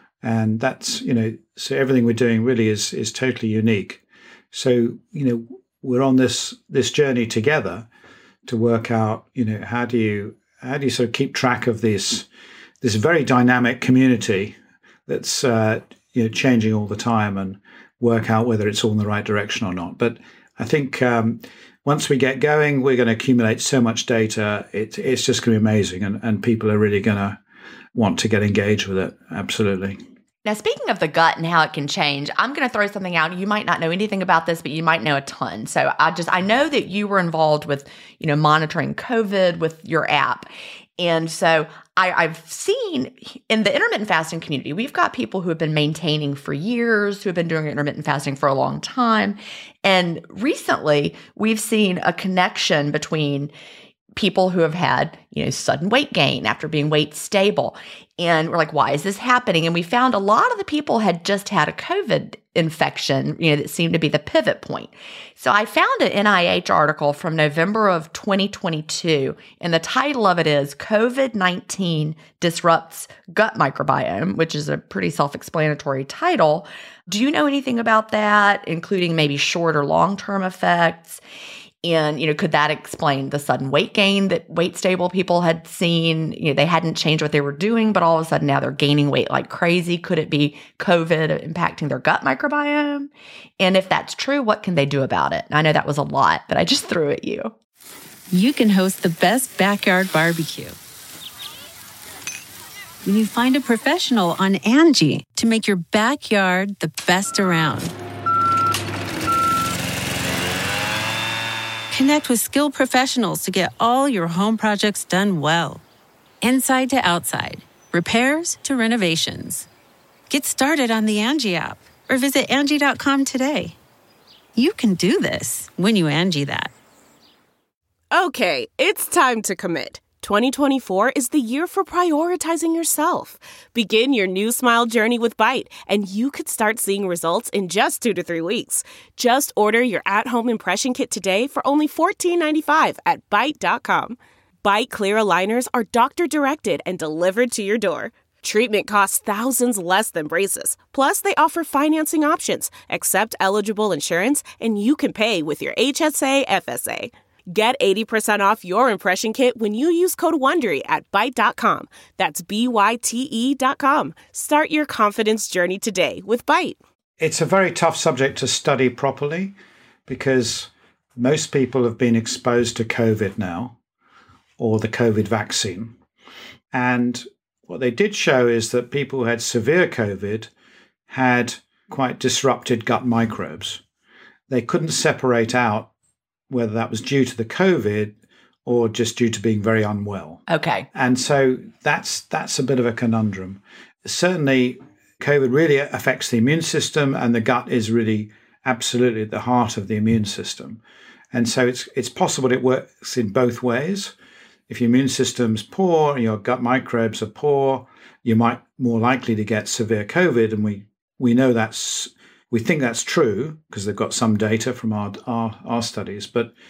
And that's, you know, so everything we're doing really is is totally unique. So, you know, we're on this this journey together to work out, you know, how do you how do you sort of keep track of this this very dynamic community that's uh, you know changing all the time and work out whether it's all in the right direction or not. But I think um, once we get going, we're going to accumulate so much data. It, it's just going to be amazing, and and people are really going to want to get engaged with it. Absolutely. Now, speaking of the gut and how it can change, I'm going to throw something out. You might not know anything about this, but you might know a ton. So I just, I know that you were involved with, you know, monitoring COVID with your app. And so I, I've seen in the intermittent fasting community, we've got people who have been maintaining for years, who have been doing intermittent fasting for a long time. And recently, we've seen a connection between people who have had, you know, sudden weight gain after being weight stable. And we're like, why is this happening? And we found a lot of the people had just had a COVID infection, you know, that seemed to be the pivot point. So I found an N I H article from November of twenty twenty-two, and the title of it is COVID nineteen Disrupts Gut Microbiome, which is a pretty self-explanatory title. Do you know anything about that, including maybe short or long-term effects? And, you know, could that explain the sudden weight gain that weight stable people had seen? You know, they hadn't changed what they were doing, but all of a sudden now they're gaining weight like crazy. Could it be COVID impacting their gut microbiome? And if that's true, what can they do about it? I know that was a lot, but I just threw at you. You can host the best backyard barbecue when you find a professional on Angie to make your backyard the best around. Connect with skilled professionals to get all your home projects done well. Inside to outside, repairs to renovations. Get started on the Angie app or visit Angie dot com today. You can do this when you Angie that. Okay, it's time to commit. twenty twenty-four is the year for prioritizing yourself. Begin your new smile journey with Byte, and you could start seeing results in just two to three weeks. Just order your at-home impression kit today for only fourteen ninety-five at Byte dot com. Byte Clear aligners are doctor-directed and delivered to your door. Treatment costs thousands less than braces. Plus, they offer financing options, accept eligible insurance, and you can pay with your H S A F S A. Get eighty percent off your impression kit when you use code WONDERY at Byte dot com. That's B Y T E dot com. Start your confidence journey today with Byte. It's a very tough subject to study properly because most people have been exposed to COVID now or the COVID vaccine. And what they did show is that people who had severe COVID had quite disrupted gut microbes. They couldn't separate out whether that was due to the COVID or just due to being very unwell. Okay. And so that's that's a bit of a conundrum. Certainly, COVID really affects the immune system, and the gut is really absolutely at the heart of the immune system. And so it's it's possible it works in both ways. If your immune system's poor and your gut microbes are poor, you might more likely to get severe COVID. And we we know that's We think that's true because they've got some data from our, our, our studies, but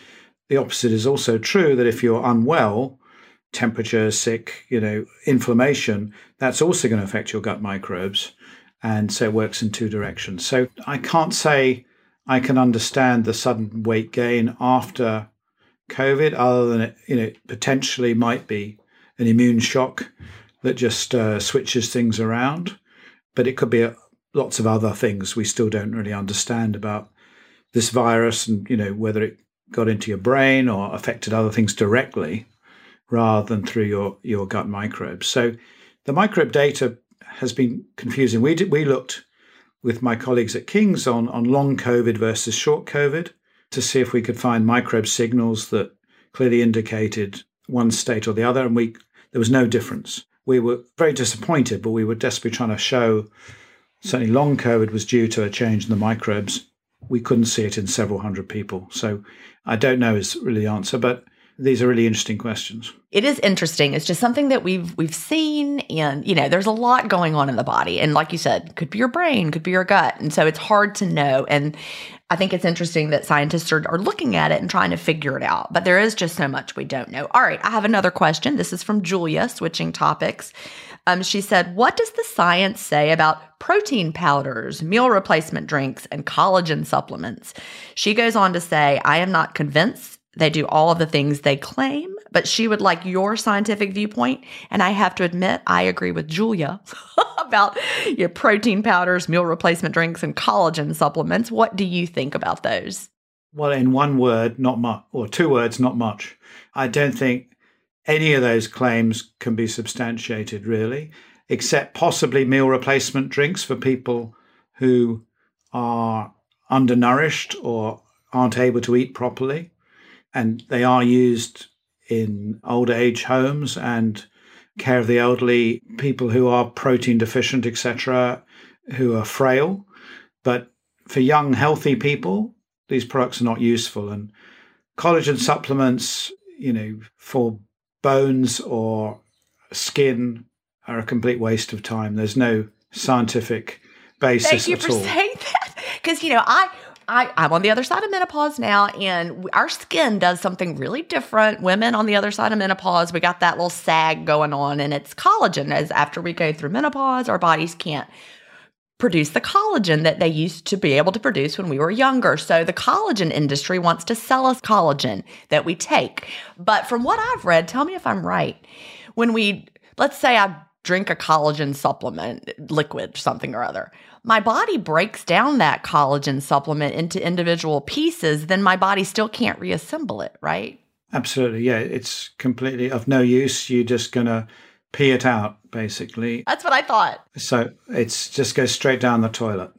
the opposite is also true, that if you're unwell, temperature, sick, you know, inflammation, that's also going to affect your gut microbes. And so it works in two directions. So I can't say I can understand the sudden weight gain after COVID, other than it, you know, potentially might be an immune shock that just uh, switches things around. But it could be a, lots of other things we still don't really understand about this virus, and, you know, whether it got into your brain or affected other things directly rather than through your, your gut microbes. So the microbe data has been confusing. We did, we looked with my colleagues at King's on, on long COVID versus short COVID to see if we could find microbe signals that clearly indicated one state or the other, and we there was no difference. We were very disappointed, but we were desperately trying to show certainly long COVID was due to a change in the microbes. We couldn't see it in several hundred people. So I don't know is really the answer, but these are really interesting questions. It is interesting. It's just something that we've we've seen, and, you know, there's a lot going on in the body. And like you said, could be your brain, could be your gut. And so it's hard to know. And I think it's interesting that scientists are, are looking at it and trying to figure it out. But there is just so much we don't know. All right, I have another question. This is from Julia, switching topics. Um, she said, what does the science say about protein powders, meal replacement drinks, and collagen supplements? She goes on to say, I am not convinced they do all of the things they claim, but she would like your scientific viewpoint. And I have to admit, I agree with Julia about your protein powders, meal replacement drinks, and collagen supplements. What do you think about those? Well, in one word, not much, or two words, not much. I don't think any of those claims can be substantiated, really, except possibly meal replacement drinks for people who are undernourished or aren't able to eat properly. And they are used in old age homes and care of the elderly, people who are protein deficient, et cetera, who are frail. But for young, healthy people, these products are not useful. And collagen supplements, you know, for bones or skin are a complete waste of time. There's no scientific basis Thank you at for all. saying that. Because, you know, I... I, I'm on the other side of menopause now, and our skin does something really different. Women on the other side of menopause, we got that little sag going on, and it's collagen. As after we go through menopause, our bodies can't produce the collagen that they used to be able to produce when we were younger. So the collagen industry wants to sell us collagen that we take. But from what I've read, tell me if I'm right, when we, let's say I drink a collagen supplement, liquid, something or other, my body breaks down that collagen supplement into individual pieces, then my body still can't reassemble it, right? Absolutely. Yeah. It's completely of no use. You're just going to pee it out, basically. That's what I thought. So it's just goes straight down the toilet.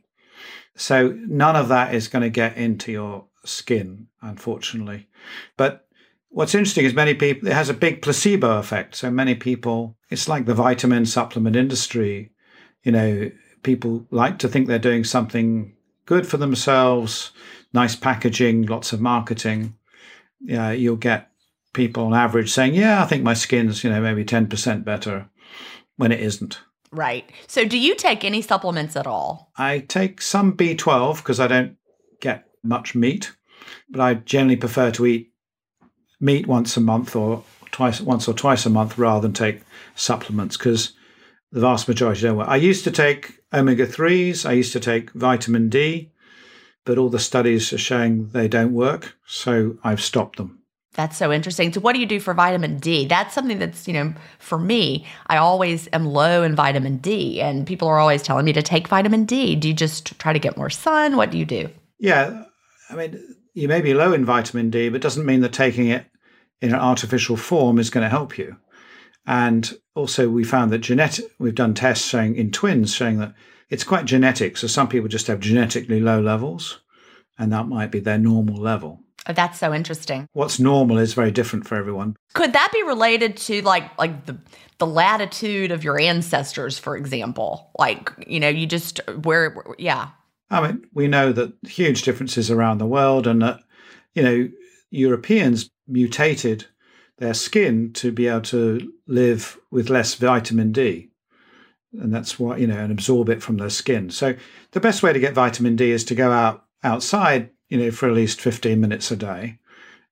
So none of that is going to get into your skin, unfortunately. But what's interesting is many people, it has a big placebo effect. So many people, it's like the vitamin supplement industry, you know, people like to think they're doing something good for themselves, nice packaging, lots of marketing. Yeah, you'll get people on average saying, yeah, I think my skin's, you know, maybe ten percent better when it isn't. Right. So do you take any supplements at all? I take some B twelve because I don't get much meat, but I generally prefer to eat meat once a month or twice, once or twice a month rather than take supplements, because the vast majority don't work. I used to take omega threes. I used to take vitamin D, but all the studies are showing they don't work. So I've stopped them. That's so interesting. So what do you do for vitamin D? That's something that's, you know, for me, I always am low in vitamin D, and people are always telling me to take vitamin D. Do you just try to get more sun? What do you do? Yeah. I mean, you may be low in vitamin D, but it doesn't mean that taking it in an artificial form is going to help you. And also we found that genetic, we've done tests showing in twins showing that it's quite genetic. So some people just have genetically low levels, and that might be their normal level. Oh, that's so interesting. What's normal is very different for everyone. Could that be related to like like the the latitude of your ancestors, for example? Like, you know, you just where, yeah. I mean, we know that huge differences around the world, and that, you know, Europeans mutated their skin to be able to live with less vitamin D. And that's why, you know, and absorb it from their skin. So the best way to get vitamin D is to go out outside, you know, for at least fifteen minutes a day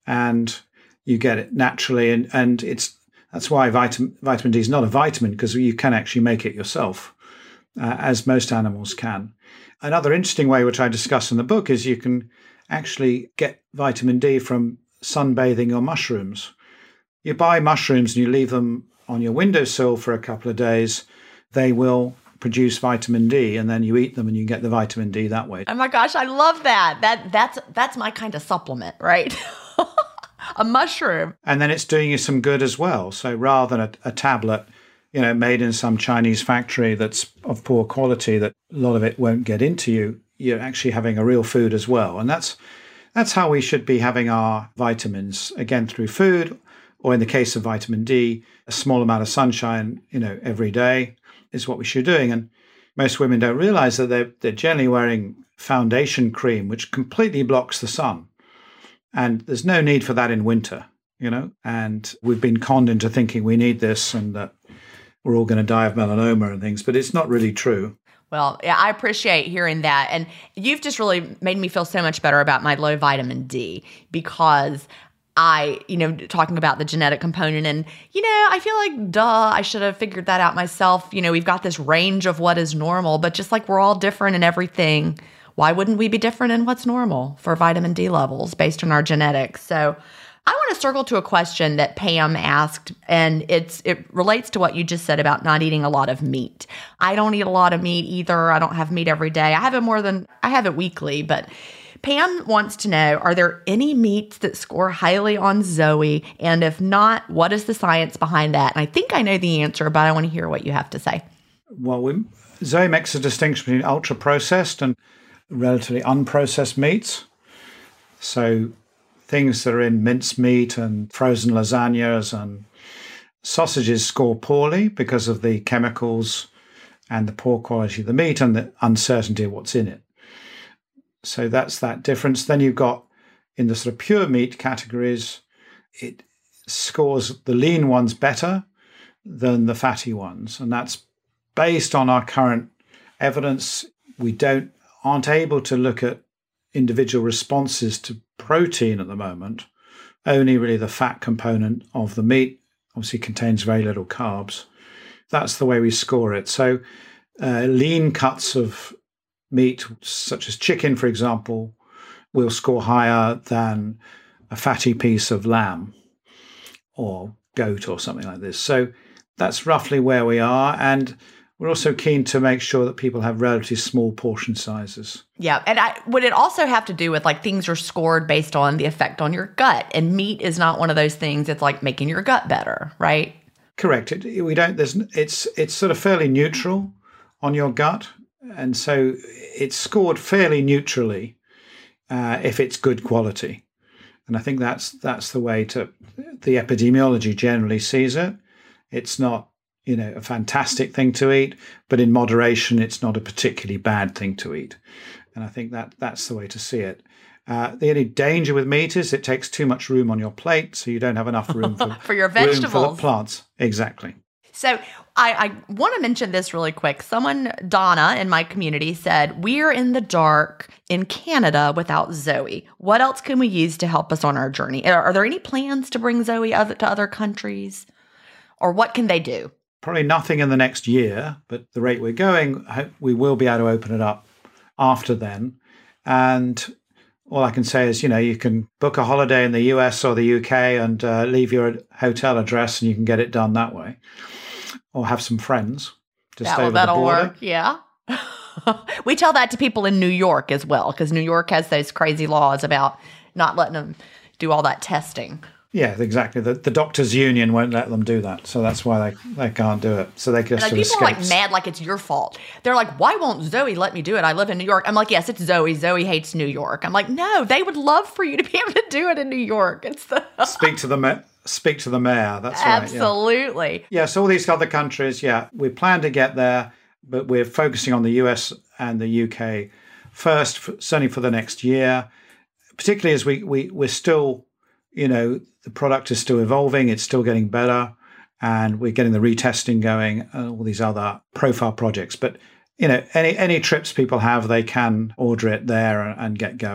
and you get it naturally. And, and it's that's why vitamin, vitamin D is not a vitamin, because you can actually make it yourself, uh, as most animals can. Another interesting way, which I discuss in the book, is you can actually get vitamin D from sunbathing your mushrooms. You buy mushrooms and you leave them on your windowsill for a couple of days, they will produce vitamin D, and then you eat them and you get the vitamin D that way. Oh my gosh, I love that. That that's that's my kind of supplement, right? A mushroom. And then it's doing you some good as well. So rather than a, a tablet, you know, made in some Chinese factory that's of poor quality, that a lot of it won't get into you, you're actually having a real food as well. And that's that's how we should be having our vitamins, again, through food, or in the case of vitamin D, a small amount of sunshine, you know, every day is what we should be doing. And most women don't realize that they're, they're generally wearing foundation cream, which completely blocks the sun. And there's no need for that in winter, you know, and we've been conned into thinking we need this and that we're all going to die of melanoma and things, but it's not really true. Well, yeah, I appreciate hearing that. And you've just really made me feel so much better about my low vitamin D, because I, you know, talking about the genetic component, and, you know, I feel like, duh, I should have figured that out myself. You know, we've got this range of what is normal, but just like we're all different in everything, why wouldn't we be different in what's normal for vitamin D levels based on our genetics? So I want to circle to a question that Pam asked, and it's it relates to what you just said about not eating a lot of meat. I don't eat a lot of meat either. I don't have meat every day. I have it more than, I have it weekly, but Pam wants to know, are there any meats that score highly on Zoe? And if not, what is the science behind that? And I think I know the answer, but I want to hear what you have to say. Well, we, Zoe makes a distinction between ultra-processed and relatively unprocessed meats. So things that are in mincemeat and frozen lasagnas and sausages score poorly because of the chemicals and the poor quality of the meat and the uncertainty of what's in it. So that's that difference. Then you've got, in the sort of pure meat categories, it scores the lean ones better than the fatty ones. And that's based on our current evidence. We don't aren't able to look at individual responses to protein at the moment. Only really the fat component of the meat obviously contains very little carbs. That's the way we score it. So uh, lean cuts of meat, such as chicken, for example, will score higher than a fatty piece of lamb or goat or something like this. So that's roughly where we are. And we're also keen to make sure that people have relatively small portion sizes. Yeah. And I, would it also have to do with, like, things are scored based on the effect on your gut? And meat is not one of those things. It's like making your gut better, right? Correct. It, we don't, there's, it's, it's sort of fairly neutral on your gut. And so it's scored fairly neutrally uh, if it's good quality. And I think that's, that's the way to, the epidemiology generally sees it. It's not, you know, a fantastic thing to eat, but in moderation, it's not a particularly bad thing to eat. And I think that that's the way to see it. Uh, the only danger with meat is it takes too much room on your plate, so you don't have enough room for, for your vegetables. Room for the plants. Exactly. So I, I want to mention this really quick. Someone, Donna, in my community said, we're in the dark in Canada without Zoe. What else can we use to help us on our journey? Are, are there any plans to bring Zoe other, to other countries? Or what can they do? Probably nothing in the next year, but the rate we're going, we will be able to open it up after then. And all I can say is, you know, you can book a holiday in the U S or the U K and uh, leave your hotel address and you can get it done that way. Or have some friends to that, stay over that'll the border. Work, yeah. We tell that to people in New York as well, because New York has those crazy laws about not letting them do all that testing. Yeah, exactly. The, the doctors' union won't let them do that, so that's why they, they can't do it. So they just like, sort of people are like escapes. mad, like it's your fault. They're like, "Why won't Zoe let me do it? I live in New York." I'm like, "Yes, it's Zoe. Zoe hates New York." I'm like, "No, they would love for you to be able to do it in New York." It's the speak to the ma- speak to the mayor. That's right. Absolutely. Yeah. yeah. So all these other countries, yeah, we plan to get there, but we're focusing on the U S and the U K first, for, certainly for the next year. Particularly as we we we're still, you know, the product is still evolving, it's still getting better, and we're getting the retesting going, and all these other profile projects. But, you know, any any trips people have, they can order it there and, and get going.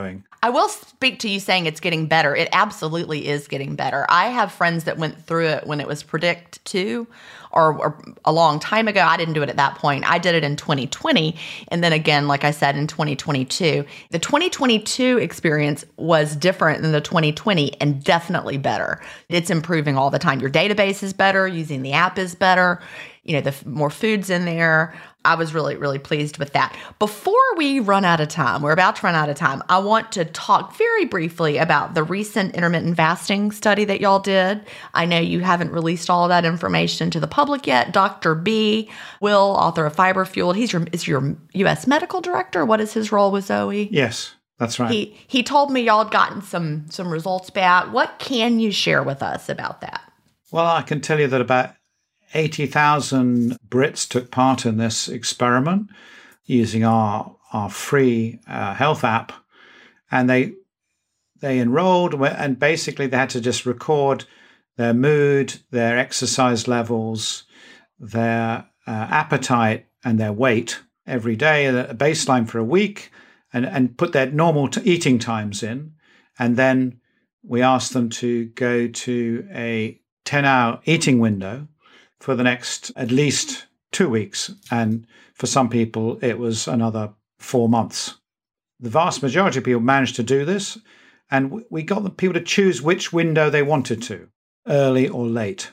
I will speak to you saying it's getting better. It absolutely is getting better. I have friends that went through it when it was Predict two or, or a long time ago. I didn't do it at that point. I did it in twenty twenty. And then again, like I said, in twenty twenty-two. The twenty twenty-two experience was different than the twenty twenty and definitely better. It's improving all the time. Your database is better. Using the app is better. You know, the f- more food's in there. I was really, really pleased with that. Before we run out of time, we're about to run out of time, I want to talk very briefly about the recent intermittent fasting study that y'all did. I know you haven't released all of that information to the public yet. Doctor B, Will, author of Fiber Fueled, he's your, is your U S medical director. What is his role with Zoe? Yes, that's right. He he told me y'all had gotten some, some results back. What can you share with us about that? Well, I can tell you that about eighty thousand Brits took part in this experiment using our our free uh, health app, and they they enrolled, and basically they had to just record their mood, their exercise levels, their uh, appetite, and their weight every day, a baseline for a week, and, and put their normal t- eating times in, and then we asked them to go to a ten-hour eating window for the next at least two weeks. And for some people, it was another four months. The vast majority of people managed to do this. And we got the people to choose which window they wanted to, early or late.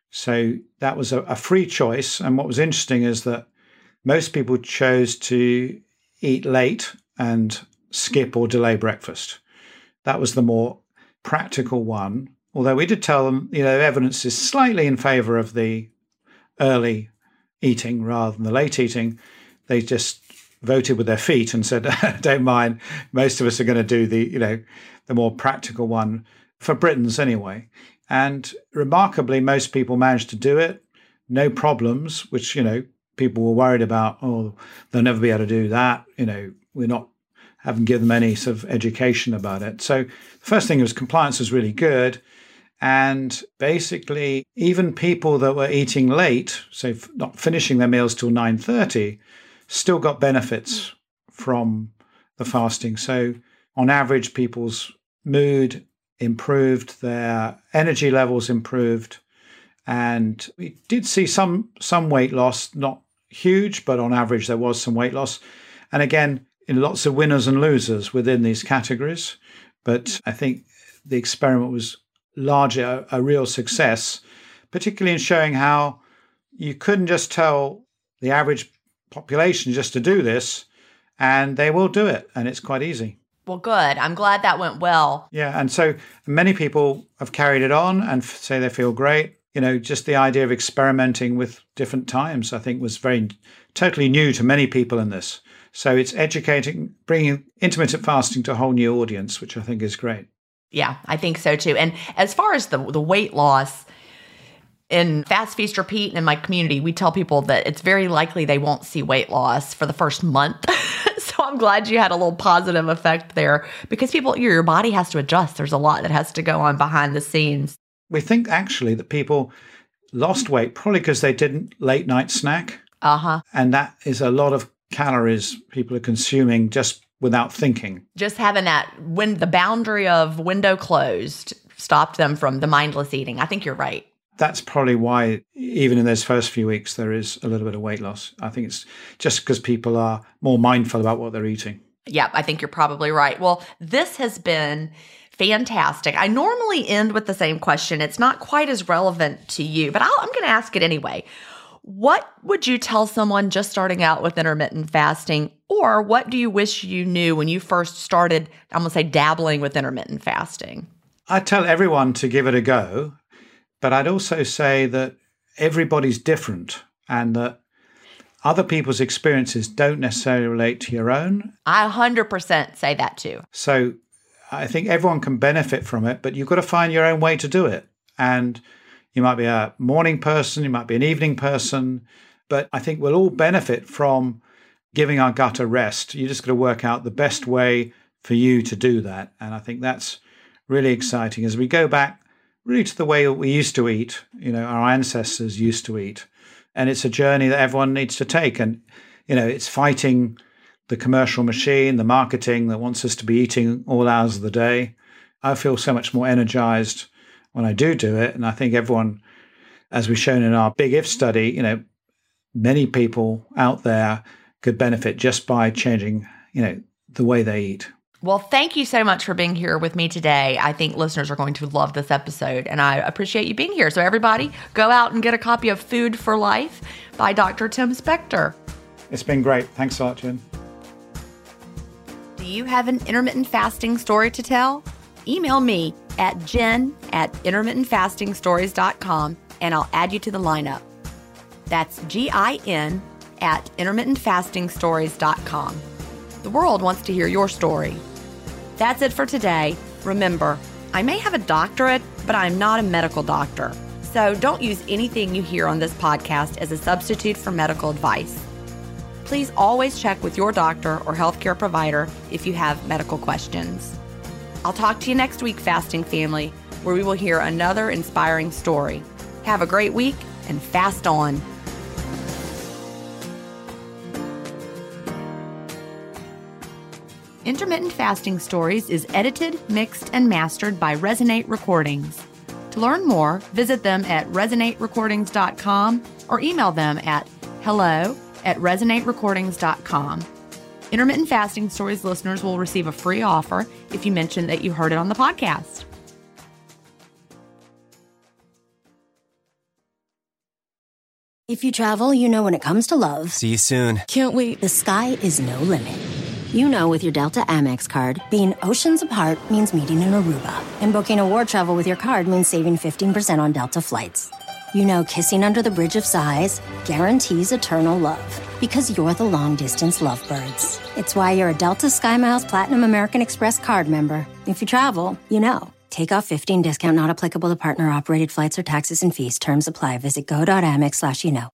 So that was a, a free choice. And what was interesting is that most people chose to eat late and skip or delay breakfast. That was the more practical one. Although we did tell them, you know, evidence is slightly in favor of the early eating rather than the late eating. They just voted with their feet and said, don't mind, most of us are going to do the, you know, the more practical one for Britons anyway. And remarkably, most people managed to do it. No problems, which, you know, people were worried about, oh, they'll never be able to do that. You know, we're not, haven't given them any sort of education about it. So the first thing was compliance was really good. And basically, even people that were eating late, so not finishing their meals till nine thirty, still got benefits from the fasting. So on average, people's mood improved, their energy levels improved, and we did see some some weight loss, not huge, but on average there was some weight loss. And again, in lots of winners and losers within these categories. But I think the experiment was largely a, a real success, particularly in showing how you couldn't just tell the average population just to do this, and they will do it, and it's quite easy. Well, good. I'm glad that went well. Yeah, and so many people have carried it on and f- say they feel great. You know, just the idea of experimenting with different times, I think, was very totally new to many people in this. So it's educating, bringing intermittent fasting to a whole new audience, which I think is great. Yeah, I think so too. And as far as the the weight loss, in Fast Feast Repeat and in my community, we tell people that it's very likely they won't see weight loss for the first month. So I'm glad you had a little positive effect there, because people, your, your body has to adjust. There's a lot that has to go on behind the scenes. We think actually that people lost weight probably because they didn't late night snack. Uh-huh. And that is a lot of calories people are consuming just without thinking. Just having that, when the boundary of window closed stopped them from the mindless eating. I think you're right. That's probably why even in those first few weeks, there is a little bit of weight loss. I think it's just because people are more mindful about what they're eating. Yeah, I think you're probably right. Well, this has been fantastic. I normally end with the same question. It's not quite as relevant to you, but I'll, I'm going to ask it anyway. What would you tell someone just starting out with intermittent fasting, or what do you wish you knew when you first started, I'm going to say, dabbling with intermittent fasting? I tell everyone to give it a go, but I'd also say that everybody's different and that other people's experiences don't necessarily relate to your own. I one hundred percent say that too. So I think everyone can benefit from it, but you've got to find your own way to do it. And you might be a morning person, you might be an evening person, but I think we'll all benefit from giving our gut a rest. You just got to work out the best way for you to do that. And I think that's really exciting as we go back really to the way we used to eat, you know, our ancestors used to eat. And it's a journey that everyone needs to take. And, you know, it's fighting the commercial machine, the marketing that wants us to be eating all hours of the day. I feel so much more energized when I do do it. And I think everyone, as we've shown in our Big If study, you know, many people out there could benefit just by changing, you know, the way they eat. Well, thank you so much for being here with me today. I think listeners are going to love this episode, and I appreciate you being here. So everybody, go out and get a copy of Food for Life by Doctor Tim Spector. It's been great. Thanks a lot, Jen. Do you have an intermittent fasting story to tell? Email me at jen at intermittent fasting stories dot com, and I'll add you to the lineup. That's G I N at intermittent fasting stories dot com. The world wants to hear your story. That's it for today. Remember, I may have a doctorate, but I'm not a medical doctor. So don't use anything you hear on this podcast as a substitute for medical advice. Please always check with your doctor or healthcare provider if you have medical questions. I'll talk to you next week, Fasting Family, where we will hear another inspiring story. Have a great week and fast on. Intermittent Fasting Stories is edited, mixed, and mastered by Resonate Recordings. To learn more, visit them at resonate recordings dot com or email them at hello at resonate recordings dot com. Intermittent Fasting Stories listeners will receive a free offer if you mention that you heard it on the podcast. If you travel, you know when it comes to love. See you soon. Can't wait. The sky is no limit. You know with your Delta Amex card, being oceans apart means meeting in Aruba. And booking a war travel with your card means saving fifteen percent on Delta flights. You know kissing under the bridge of sighs guarantees eternal love. Because you're the long-distance lovebirds. It's why you're a Delta SkyMiles Platinum American Express card member. If you travel, you know. Take off fifteen discount not applicable to partner-operated flights or taxes and fees. Terms apply. Visit go.amex slash you know.